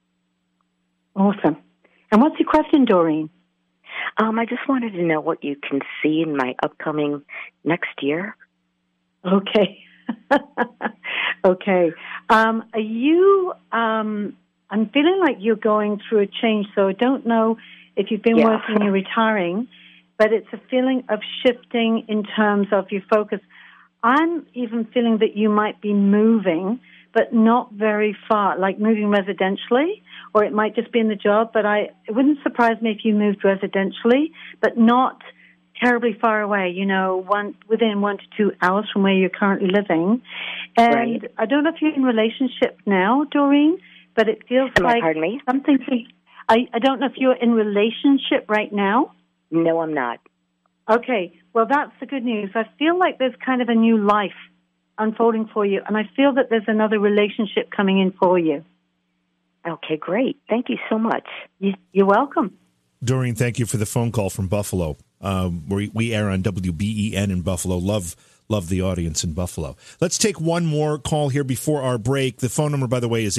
Speaker 5: Awesome. And what's your question, Doreen?
Speaker 8: I just wanted to know what you can see in my upcoming next year.
Speaker 5: Okay. Okay. I'm feeling like you're going through a change, so I don't know if you've been working, you're retiring, but it's a feeling of shifting in terms of your focus. I'm even feeling that you might be moving, but not very far, like moving residentially, or it might just be in the job, but it wouldn't surprise me if you moved residentially, but not terribly far away, within 1 to 2 hours from where you're currently living. And I don't know if you're in a relationship now, Doreen, but it feels like something. I don't know if you're in a relationship right now.
Speaker 8: No, I'm not.
Speaker 5: Okay, well, that's the good news. I feel like there's kind of a new life unfolding for you, and I feel that there's another relationship coming in for you.
Speaker 8: Okay, great. Thank you so much.
Speaker 5: You're welcome.
Speaker 3: Doreen, thank you for the phone call from Buffalo. We air on WBEN in Buffalo. Love the audience in Buffalo. Let's take one more call here before our break. The phone number, by the way, is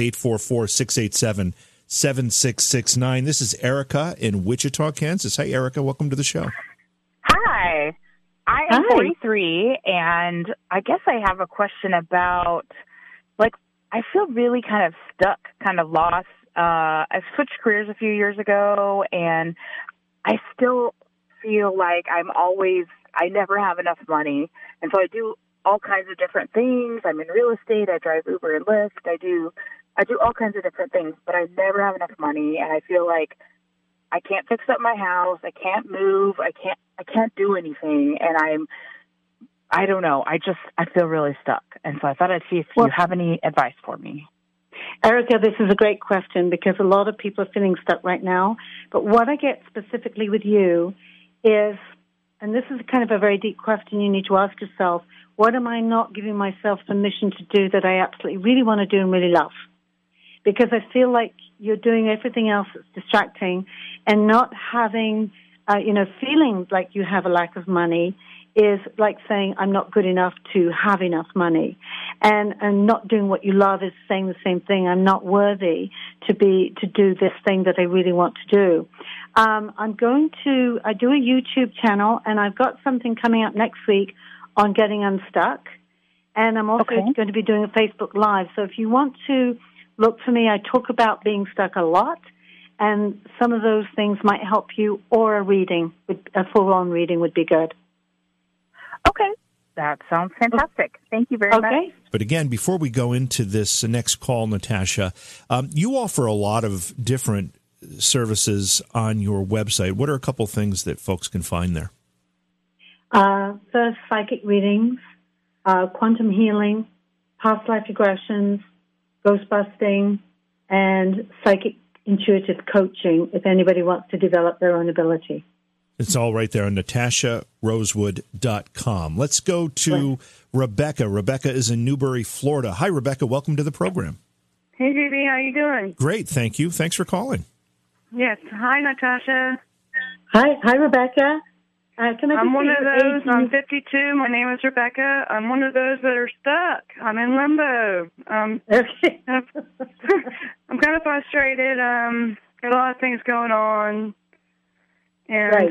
Speaker 3: 844-687-7669. This is Erica in Wichita, Kansas. Hi, Erica. Welcome to the show.
Speaker 9: Hi. I am 43, and I guess I have a question about, I feel really kind of stuck, kind of lost. I switched careers a few years ago, and I still feel like I never have enough money. And so I do all kinds of different things. I'm in real estate. I drive Uber and Lyft. I do all kinds of different things, but I never have enough money. And I feel like I can't fix up my house. I can't move. I can't do anything. And I don't know. I feel really stuck. And so I thought I'd see if you have any advice for me.
Speaker 5: Erica, this is a great question because a lot of people are feeling stuck right now. But what I get specifically with you is, and this is kind of a very deep question you need to ask yourself, what am I not giving myself permission to do that I absolutely really want to do and really love? Because I feel like you're doing everything else that's distracting and not having, feeling like you have a lack of money is like saying I'm not good enough to have enough money. And not doing what you love is saying the same thing. I'm not worthy to do this thing that I really want to do. I do a YouTube channel, and I've got something coming up next week on getting unstuck. And I'm also going to be doing a Facebook Live. So if you want to look for me, I talk about being stuck a lot, and some of those things might help you, or a full-on reading would be good.
Speaker 9: Okay. That sounds fantastic. Thank you very much.
Speaker 3: But again, before we go into this next call, Natasha, you offer a lot of different services on your website. What are a couple things that folks can find there?
Speaker 5: First, psychic readings, quantum healing, past life regressions, ghost busting, and psychic intuitive coaching if anybody wants to develop their own ability.
Speaker 3: It's all right there on NatashaRosewood.com. Let's go to Rebecca. Rebecca is in Newberry, Florida. Hi, Rebecca. Welcome to the program.
Speaker 10: Hey, JB. How you doing?
Speaker 3: Great. Thank you. Thanks for calling.
Speaker 10: Yes. Hi, Natasha.
Speaker 5: Hi, Rebecca.
Speaker 10: I'm one of those. I'm 52. My name is Rebecca. I'm one of those that are stuck. I'm in limbo. I'm kind of frustrated. Got a lot of things going on. And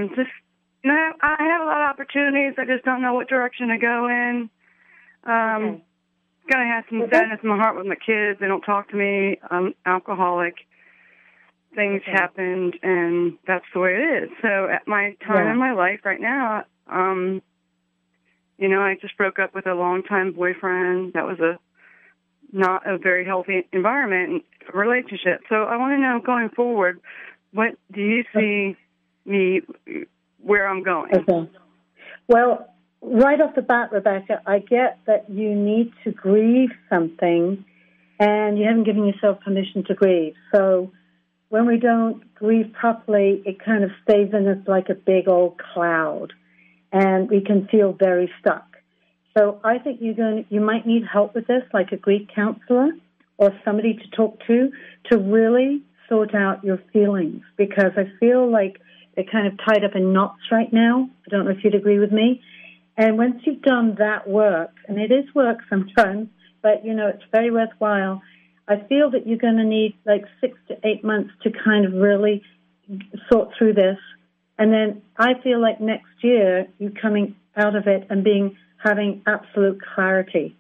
Speaker 10: I have a lot of opportunities. I just don't know what direction to go in. Kind of have some sadness in my heart with my kids. They don't talk to me. I'm alcoholic. Things happened, and that's the way it is. So at my time in my life right now, I just broke up with a longtime boyfriend. That was not a very healthy environment, relationship. So I want to know, going forward, what do you see me where I'm going?
Speaker 5: Okay. Well, right off the bat, Rebecca, I get that you need to grieve something, and you haven't given yourself permission to grieve. So when we don't grieve properly, it kind of stays in us like a big old cloud, and we can feel very stuck. So I think you might need help with this, like a grief counselor or somebody to talk to really sort out your feelings, because I feel like they're kind of tied up in knots right now. I don't know if you'd agree with me. And once you've done that work, and it is work sometimes, but, it's very worthwhile, I feel that you're going to need like 6 to 8 months to kind of really sort through this. And then I feel like next year you coming out of it and having absolute clarity.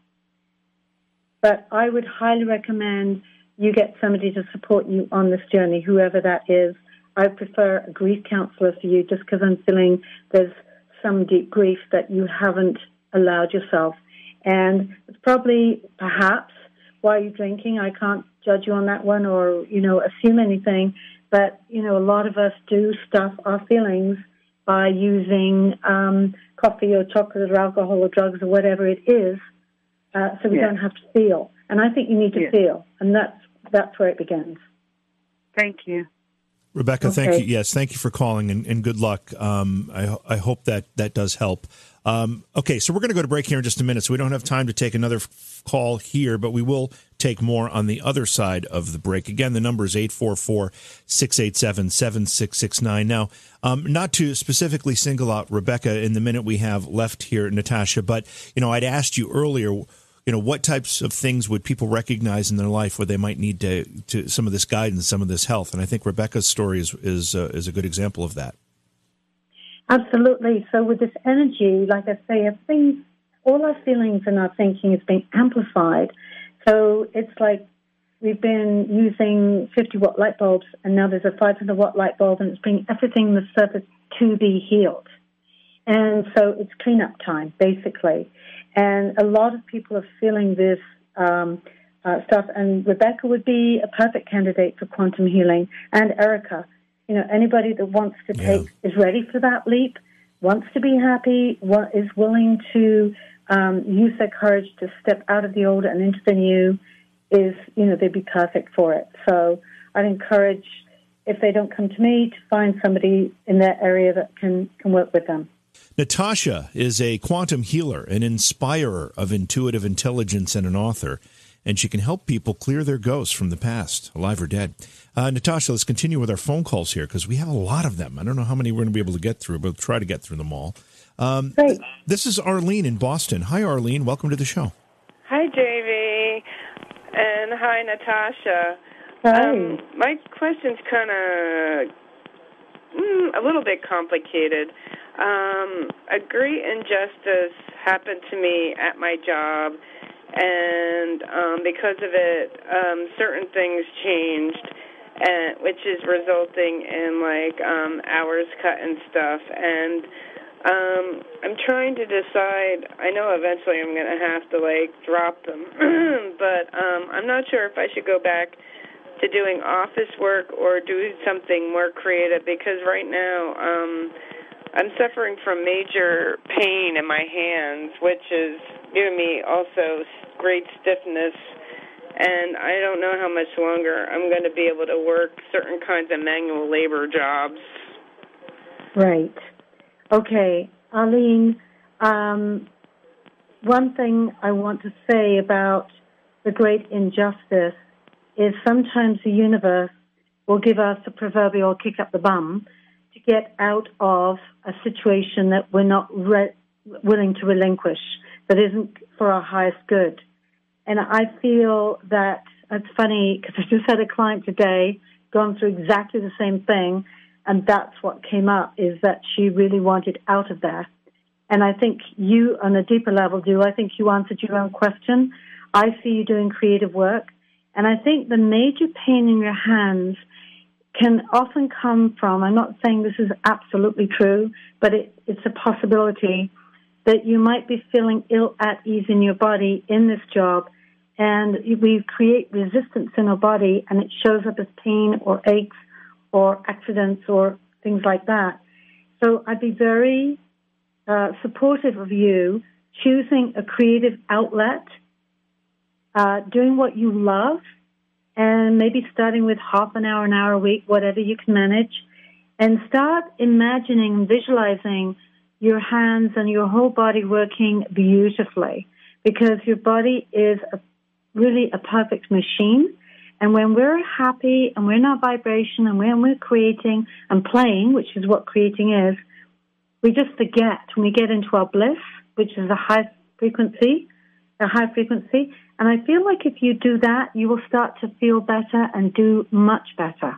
Speaker 5: But I would highly recommend you get somebody to support you on this journey, whoever that is. I prefer a grief counselor for you, just because I'm feeling there's some deep grief that you haven't allowed yourself. And it's probably, perhaps, why you're drinking. I can't judge you on that one or, assume anything. But, a lot of us do stuff our feelings by using coffee or chocolate or alcohol or drugs or whatever it is, so we don't have to feel. And I think you need to feel, and that's where it begins.
Speaker 10: Thank you.
Speaker 3: Rebecca, thank you. Yes, thank you for calling, and good luck. I hope that does help. Okay, so we're going to go to break here in just a minute, so we don't have time to take another call here, but we will take more on the other side of the break. Again, the number is 844-687-7669. Now, not to specifically single out Rebecca in the minute we have left here, Natasha, but, I'd asked you earlier, what types of things would people recognize in their life where they might need to some of this guidance, some of this health? And I think Rebecca's story is a good example of that.
Speaker 5: Absolutely. So with this energy, like I say, all our feelings and our thinking is being amplified. So it's like we've been using 50-watt light bulbs, and now there's a 500-watt light bulb, and it's bringing everything on the surface to be healed. And so it's cleanup time, basically. And a lot of people are feeling this stuff, and Rebecca would be a perfect candidate for quantum healing, and Erica. Anybody that wants to is ready for that leap, wants to be happy, is willing to use their courage to step out of the old and into the new, they'd be perfect for it. So I'd encourage, if they don't come to me, to find somebody in their area that can work with them.
Speaker 3: Natasha is a quantum healer, an inspirer of intuitive intelligence, and an author, and she can help people clear their ghosts from the past, alive or dead. Natasha, let's continue with our phone calls here, because we have a lot of them. I don't know how many we're going to be able to get through, but we'll try to get through them all.
Speaker 5: Great.
Speaker 3: This is Arlene in Boston. Hi, Arlene. Welcome to the show.
Speaker 11: Hi, JV, and hi, Natasha.
Speaker 5: Hi.
Speaker 11: My question's kind of a little bit complicated. A great injustice happened to me at my job, and because of it, certain things changed, which is resulting in hours cut and stuff. And I'm trying to decide. I know eventually I'm going to have to drop them, but I'm not sure if I should go back to doing office work or do something more creative, because right now I'm suffering from major pain in my hands, which is giving me also great stiffness, and I don't know how much longer I'm going to be able to work certain kinds of manual labor jobs.
Speaker 5: Right. Okay. Arlene, one thing I want to say about the great injustice is sometimes the universe will give us a proverbial kick up the bum to get out of a situation that we're not willing to relinquish, that isn't for our highest good. And I feel that it's funny because I just had a client today going through exactly the same thing, and that's what came up, is that she really wanted out of there. And I think you, on a deeper level, I think you answered your own question. I see you doing creative work. And I think the major pain in your hands can often come from, I'm not saying this is absolutely true, but it's a possibility that you might be feeling ill at ease in your body in this job, and we create resistance in our body, and it shows up as pain or aches or accidents or things like that. So I'd be very supportive of you choosing a creative outlet, doing what you love, and maybe starting with half an hour a week, whatever you can manage, and start imagining and visualizing your hands and your whole body working beautifully, because your body is really a perfect machine. And when we're happy and we're in our vibration and when we're creating and playing, which is what creating is, we just forget when we get into our bliss, which is a high frequency. And I feel like if you do that, you will start to feel better and do much better.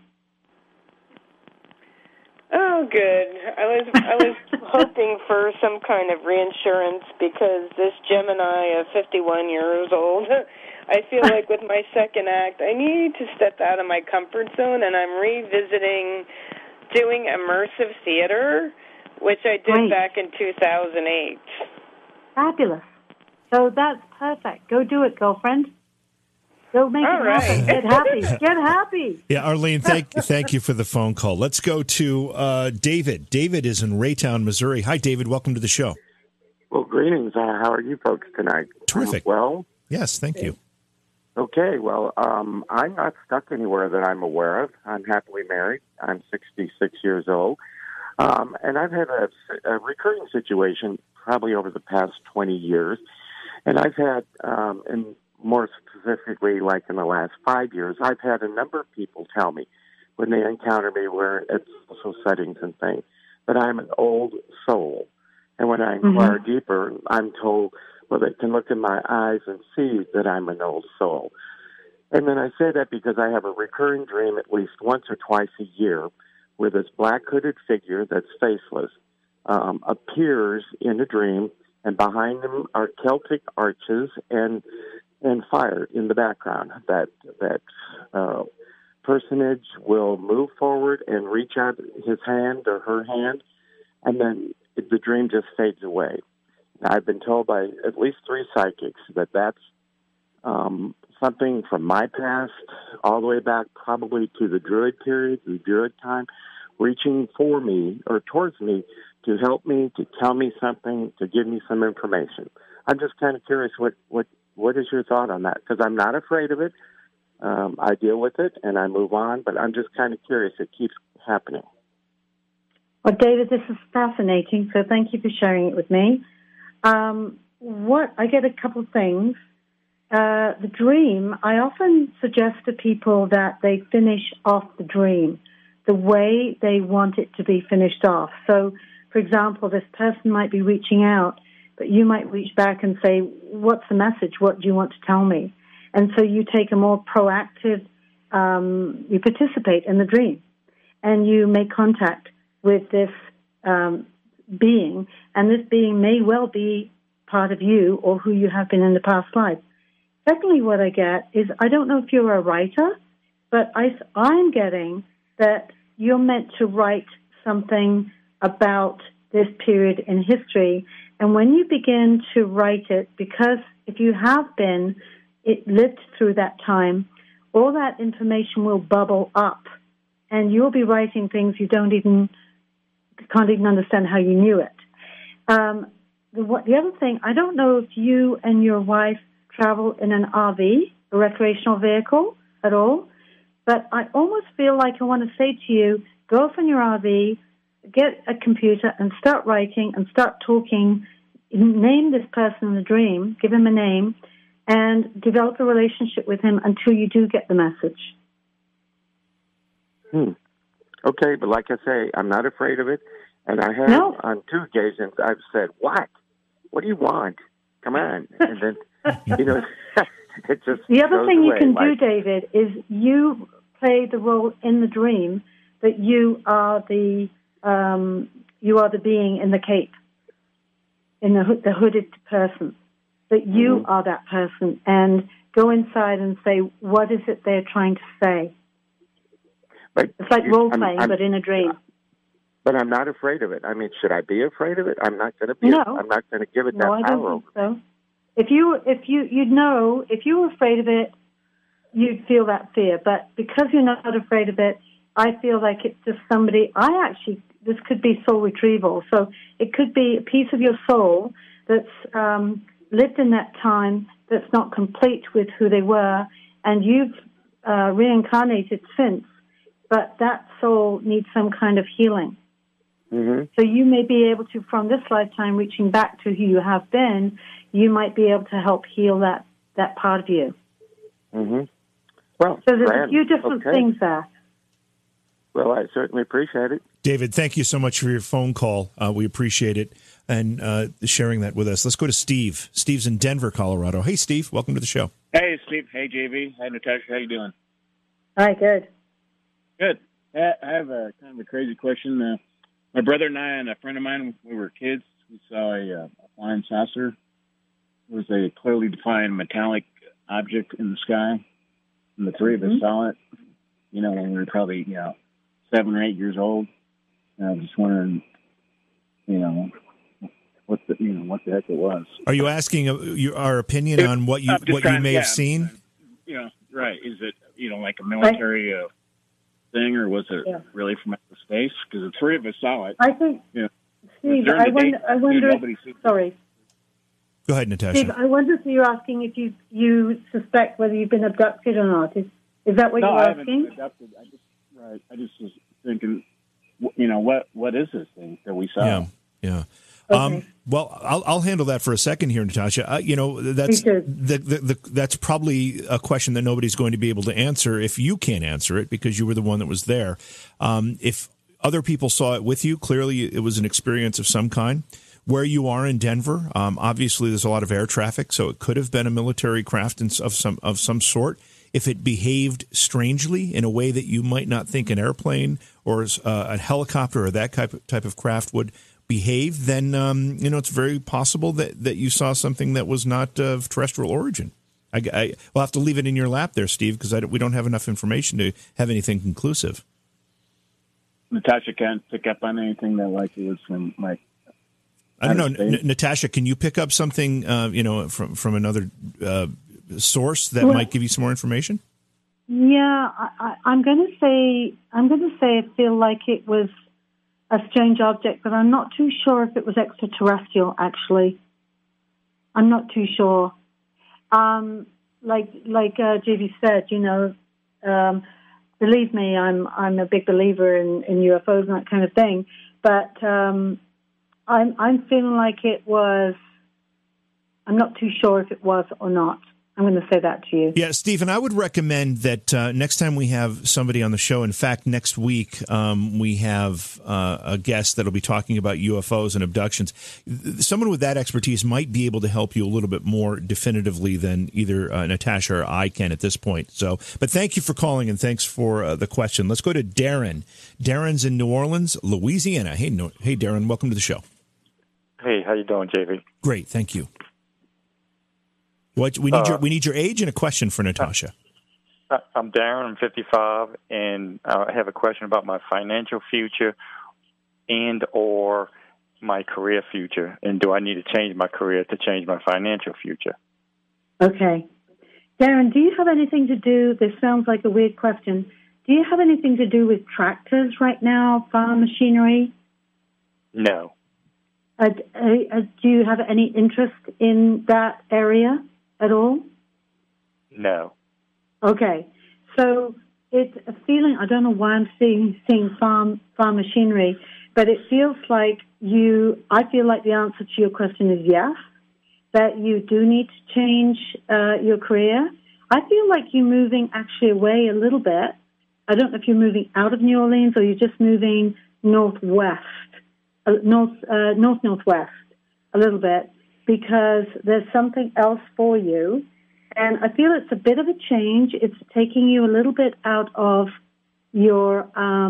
Speaker 11: Oh, good. I was hoping for some kind of reinsurance, because this Gemini of 51 years old, I feel like with my second act, I need to step out of my comfort zone, and I'm revisiting doing immersive theater, which I did back in 2008.
Speaker 5: Fabulous. So that's perfect. Go do it, girlfriend. Go make it happen. Get happy. Get happy.
Speaker 3: Yeah, Arlene, thank you for the phone call. Let's go to David. David is in Raytown, Missouri. Hi, David. Welcome to the show.
Speaker 12: Well, greetings. How are you folks tonight?
Speaker 3: Terrific.
Speaker 12: Well?
Speaker 3: Yes, thank you.
Speaker 12: Okay, well, I'm not stuck anywhere that I'm aware of. I'm happily married. I'm 66 years old. And I've had a recurring situation probably over the past 20 years. And I've had, and more specifically, like in the last 5 years, I've had a number of people tell me when they encounter me, where at social settings and things, that I'm an old soul. And when I inquire deeper, I'm told, well, they can look in my eyes and see that I'm an old soul. And then I say that because I have a recurring dream at least once or twice a year where this black hooded figure that's faceless appears in a dream, and behind them are Celtic arches and fire in the background. That personage will move forward and reach out his hand or her hand, and then the dream just fades away. I've been told by at least 3 psychics that that's something from my past, all the way back probably to the Druid period, the Druid time, reaching for me or towards me to help me, to tell me something, to give me some information. I'm just kind of curious, what is your thought on that? Because I'm not afraid of it. I deal with it and I move on, but I'm just kind of curious. It keeps happening.
Speaker 5: Well, David, this is fascinating, so thank you for sharing it with me. I get a couple of things. The dream, I often suggest to people that they finish off the dream the way they want it to be finished off. So, for example, this person might be reaching out, but you might reach back and say, what's the message? What do you want to tell me? And so you take a more proactive, you participate in the dream, and you make contact. with this being, and this being may well be part of you or who you have been in the past life. Secondly, what I get is, I don't know if you're a writer, but I'm getting that you're meant to write something about this period in history. And when you begin to write it, because if you have lived through that time, all that information will bubble up, and you'll be writing things you can't even understand how you knew it. The other thing, I don't know if you and your wife travel in an RV, a recreational vehicle, at all, but I almost feel like I want to say to you, go off in your RV, get a computer and start writing and start talking, name this person in the dream, give him a name, and develop a relationship with him until you do get the message.
Speaker 12: Okay, but like I say, I'm not afraid of it. And I have, on 2 occasions, I've said, what? What do you want? Come on. And then, it just
Speaker 5: the other thing you can
Speaker 12: do,
Speaker 5: David, is you play the role in the dream that you are the being in the cape, in the hooded person, that you are that person, and go inside and say, what is it they're trying to say?
Speaker 12: But
Speaker 5: it's like role-playing, but in a dream.
Speaker 12: But I'm not afraid of it. I mean, should I be afraid of it? I'm not going to be.
Speaker 5: No.
Speaker 12: I'm not going to give it that
Speaker 5: power. I don't think so. If you were afraid of it, you'd feel that fear. But because you're not afraid of it, I feel like it's just somebody. This could be soul retrieval. So it could be a piece of your soul that's lived in that time, that's not complete with who they were, and you've reincarnated since. But that soul needs some kind of healing.
Speaker 12: Mm-hmm.
Speaker 5: So you may be able to, from this lifetime, reaching back to who you have been, you might be able to help heal that part of you.
Speaker 12: Mm-hmm. Well,
Speaker 5: so there's a few different things there.
Speaker 12: Well, I certainly appreciate it.
Speaker 3: David, thank you so much for your phone call. We appreciate it and sharing that with us. Let's go to Steve. Steve's in Denver, Colorado. Hey, Steve, welcome to the show.
Speaker 13: Hey, Steve. Hey, JV. Hey, Natasha. How you doing?
Speaker 5: Hi, good.
Speaker 13: Good. I have a kind of a crazy question. My brother and I and a friend of mine, when we were kids, we saw a flying saucer. It was a clearly defined metallic object in the sky, and the three of us saw it. When we were probably 7 or 8 years old. And I was just wondering, what the heck it was.
Speaker 3: Are you asking our opinion on what you may have seen?
Speaker 13: Right. Is it like a military thing, or was it really from outer space? Because the three of us saw it.
Speaker 5: I think, Steve, I wonder. Sorry.
Speaker 3: Go ahead, Natasha.
Speaker 5: Steve, I wonder if you're asking if you suspect whether you've been abducted or not. Is that what you're asking?
Speaker 13: No, I haven't been abducted. I just was thinking, what is this thing that we saw?
Speaker 3: Yeah.
Speaker 5: Okay.
Speaker 3: Well, I'll handle that for a second here, Natasha. That's probably a question that nobody's going to be able to answer if you can't answer it, because you were the one that was there. If other people saw it with you, clearly it was an experience of some kind. Where you are in Denver, obviously there's a lot of air traffic, so it could have been a military craft of some sort. If it behaved strangely in a way that you might not think an airplane or a helicopter or that type of craft would behave, then it's very possible that you saw something that was not of terrestrial origin. We'll have to leave it in your lap there, Steve, because we don't have enough information to have anything conclusive.
Speaker 13: Natasha can't pick up on anything that it was from
Speaker 3: I don't know, Natasha. Can you pick up something from another source that might give you some more information?
Speaker 5: Yeah, I'm going to say I feel like it was a strange object, but I'm not too sure if it was extraterrestrial. Actually, I'm not too sure. Like JV said, believe me, I'm a big believer in UFOs and that kind of thing. But I'm feeling like it was. I'm not too sure if it was or not. I'm going to say that to you.
Speaker 3: Yeah, Stephen, I would recommend that next time we have somebody on the show, in fact, next week, we have a guest that'll be talking about UFOs and abductions. Someone with that expertise might be able to help you a little bit more definitively than either Natasha or I can at this point. So, but thank you for calling, and thanks for the question. Let's go to Darren. Darren's in New Orleans, Louisiana. Hey, Darren, welcome to the show.
Speaker 14: Hey, how you doing, JV?
Speaker 3: Great, thank you. We need your age and a question for Natasha.
Speaker 14: I'm Darren. I'm 55, and I have a question about my financial future and or my career future. And do I need to change my career to change my financial future?
Speaker 5: Okay. Darren, do you have anything to do, this sounds like a weird question, do you have anything to do with tractors right now, farm machinery?
Speaker 14: No.
Speaker 5: Do you have any interest in that area at all?
Speaker 14: No.
Speaker 5: Okay. So it's a feeling, I don't know why I'm seeing farm machinery, but it feels like I feel like the answer to your question is yes, that you do need to change your career. I feel like you're moving actually away a little bit. I don't know if you're moving out of New Orleans or you're just moving northwest, northwest a little bit, because there's something else for you. And I feel it's a bit of a change. It's taking you a little bit out of your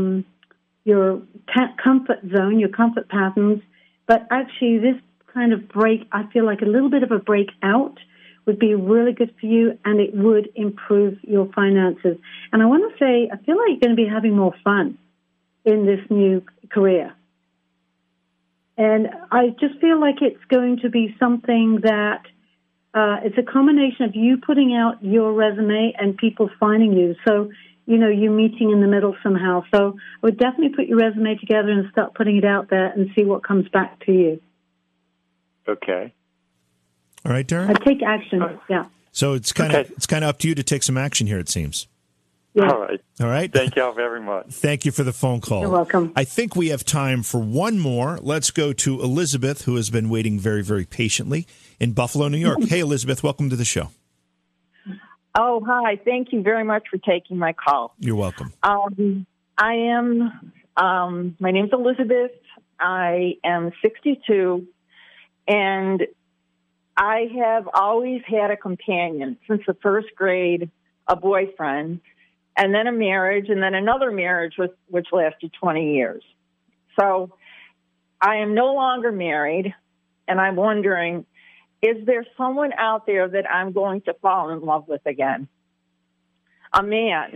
Speaker 5: comfort zone, your comfort patterns. But actually, this kind of break, I feel like a little bit of a break out would be really good for you, and it would improve your finances. And I want to say, I feel like you're going to be having more fun in this new career. And I just feel like it's going to be something that it's a combination of you putting out your resume and people finding you. So, you meeting in the middle somehow. So I would definitely put your resume together and start putting it out there and see what comes back to you.
Speaker 14: Okay.
Speaker 3: All right, Darren?
Speaker 5: I'd take action, yeah.
Speaker 3: So it's kind of up to you to take some action here, it seems.
Speaker 5: Yeah.
Speaker 14: All right. Thank y'all very much.
Speaker 3: Thank you for the phone call.
Speaker 5: You're welcome.
Speaker 3: I think we have time for one more. Let's go to Elizabeth, who has been waiting very, very patiently in Buffalo, New York. Hey, Elizabeth, welcome to the show.
Speaker 15: Oh, hi. Thank you very much for taking my call.
Speaker 3: You're welcome.
Speaker 15: My name's Elizabeth. I am 62, and I have always had a companion since the first grade, a boyfriend, and then a marriage, and then another marriage which lasted 20 years. So I am no longer married, and I'm wondering, is there someone out there that I'm going to fall in love with again? A man.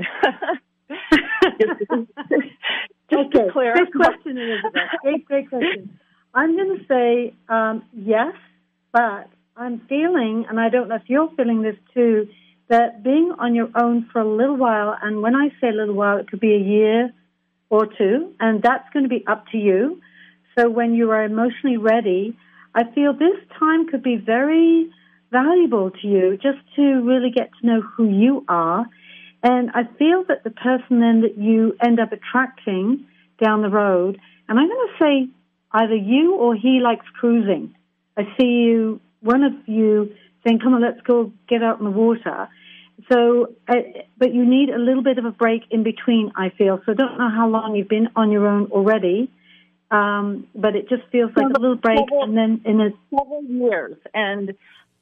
Speaker 15: Just to clarify.
Speaker 5: Great question, Elizabeth. Great question. I'm going to say yes, but I'm feeling, and I don't know if you're feeling this too, that being on your own for a little while, and when I say a little while, it could be a year or two, and that's going to be up to you. So when you are emotionally ready, I feel this time could be very valuable to you just to really get to know who you are. And I feel that the person then that you end up attracting down the road, and I'm going to say either you or he likes cruising. I see one of you saying, come on, let's go get out in the water. So, but you need a little bit of a break in between, I feel. So I don't know how long you've been on your own already, but it just feels like a little break. And then in
Speaker 15: several years. And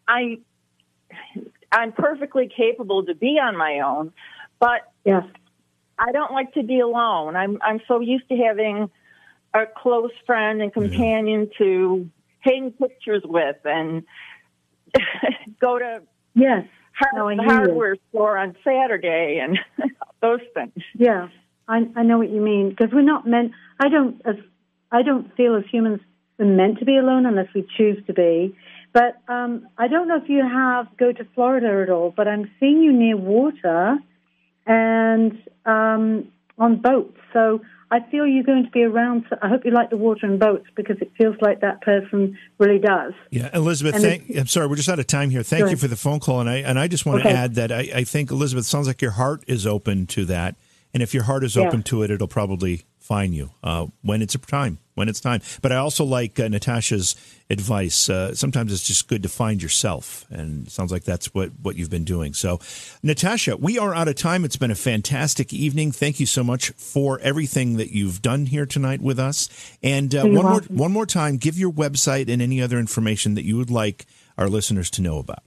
Speaker 15: I'm perfectly capable to be on my own, but
Speaker 5: yes,
Speaker 15: I don't like to be alone. I'm so used to having a close friend and companion to hang pictures with and go to
Speaker 5: the
Speaker 15: hardware store on Saturday and those things.
Speaker 5: Yeah, I know what you mean, because we're not meant. I don't feel as humans we're meant to be alone unless we choose to be. But I don't know if you go to Florida at all, but I'm seeing you near water and on boats. So I feel you're going to be around. So I hope you like the water and boats, because it feels like that person really does.
Speaker 3: Yeah, Elizabeth, I'm sorry, we're just out of time here. Thank you for the phone call. And I just want to add that I think, Elizabeth, sounds like your heart is open to that. And if your heart is open to it, it'll probably find you when it's time. But I also like Natasha's advice. Sometimes it's just good to find yourself, and it sounds like that's what you've been doing. So, Natasha, we are out of time. It's been a fantastic evening. Thank you so much for everything that you've done here tonight with us. And one more time, give your website and any other information that you would like our listeners to know about.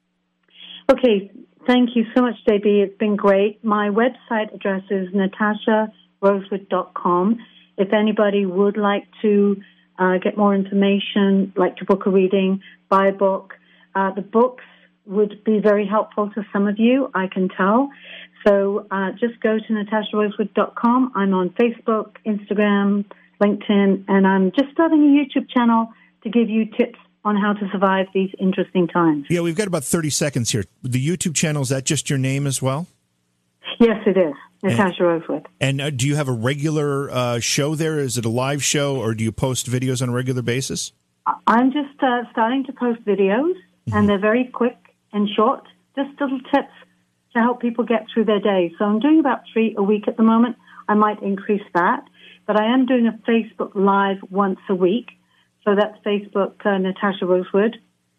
Speaker 5: Okay, thank you so much, JB. It's been great. My website address is natasharosewood.com. If anybody would like to get more information, like to book a reading, buy a book, the books would be very helpful to some of you, I can tell. So just go to natasharosewood.com. I'm on Facebook, Instagram, LinkedIn, and I'm just starting a YouTube channel to give you tips on how to survive these interesting times.
Speaker 3: Yeah, we've got about 30 seconds here. The YouTube channel, is that just your name as well?
Speaker 5: Yes, it is. Natasha Rosewood.
Speaker 3: And do you have a regular show there? Is it a live show, or do you post videos on a regular basis?
Speaker 5: I'm just starting to post videos, and they're very quick and short, just little tips to help people get through their day. So I'm doing about 3 a week at the moment. I might increase that. But I am doing a Facebook Live once a week. So that's Facebook, Natasha Rosewood,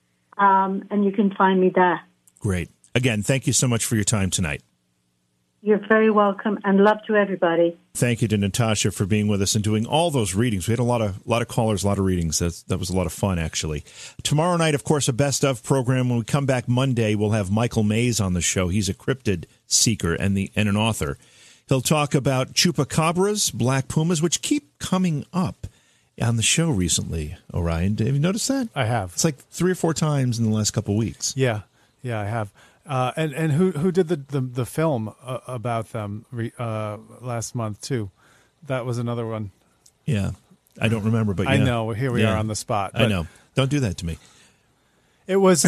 Speaker 5: and you can find me there.
Speaker 3: Great. Again, thank you so much for your time tonight.
Speaker 5: You're very welcome, and love to everybody.
Speaker 3: Thank you to Natasha for being with us and doing all those readings. We had a lot of callers, a lot of readings. That was a lot of fun, actually. Tomorrow night, of course, a best of program. When we come back Monday, we'll have Michael Mays on the show. He's a cryptid seeker and an author. He'll talk about chupacabras, black pumas, which keep coming up on the show recently. Orion, have you noticed that?
Speaker 16: I have.
Speaker 3: It's like 3 or 4 times in the last couple of weeks.
Speaker 16: Yeah, I have. And who did the film about them last month too? That was another one.
Speaker 3: Yeah, I don't remember, but yeah.
Speaker 16: I know. Here we are on the spot.
Speaker 3: I know. Don't do that to me.
Speaker 16: It was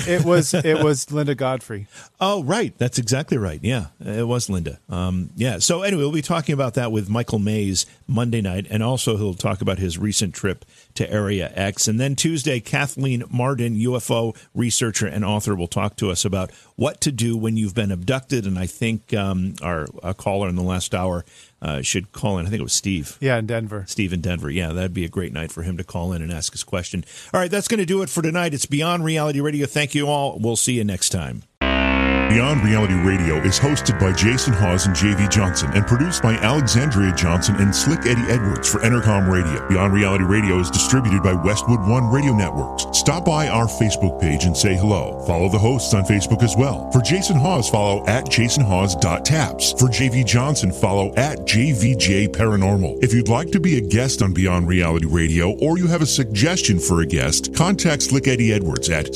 Speaker 16: Linda Godfrey.
Speaker 3: Oh, right. That's exactly right. Yeah, it was Linda. Yeah. So anyway, we'll be talking about that with Michael Mays Monday night, and also he'll talk about his recent trip to Area X. And then Tuesday, Kathleen Marden, UFO researcher and author, will talk to us about what to do when you've been abducted. And I think our caller in the last hour should call in. I think it was Steve.
Speaker 16: Yeah, in Denver.
Speaker 3: Steve in Denver. Yeah, that'd be a great night for him to call in and ask his question. All right, that's going to do it for tonight. It's Beyond Reality Radio. Thank you all. We'll see you next time.
Speaker 2: Beyond Reality Radio is hosted by Jason Hawes and J.V. Johnson and produced by Alexandria Johnson and Slick Eddie Edwards for Entercom Radio. Beyond Reality Radio is distributed by Westwood One Radio Networks. Stop by our Facebook page and say hello. Follow the hosts on Facebook as well. For Jason Hawes, follow at jasonhawes.taps. For J.V. Johnson, follow at JVJ Paranormal. If you'd like to be a guest on Beyond Reality Radio, or you have a suggestion for a guest, contact Slick Eddie Edwards at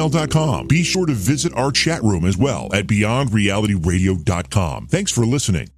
Speaker 2: slickeddieedwards@gmail.com. Be sure to visit our chat room as well at beyondrealityradio.com. Thanks for listening.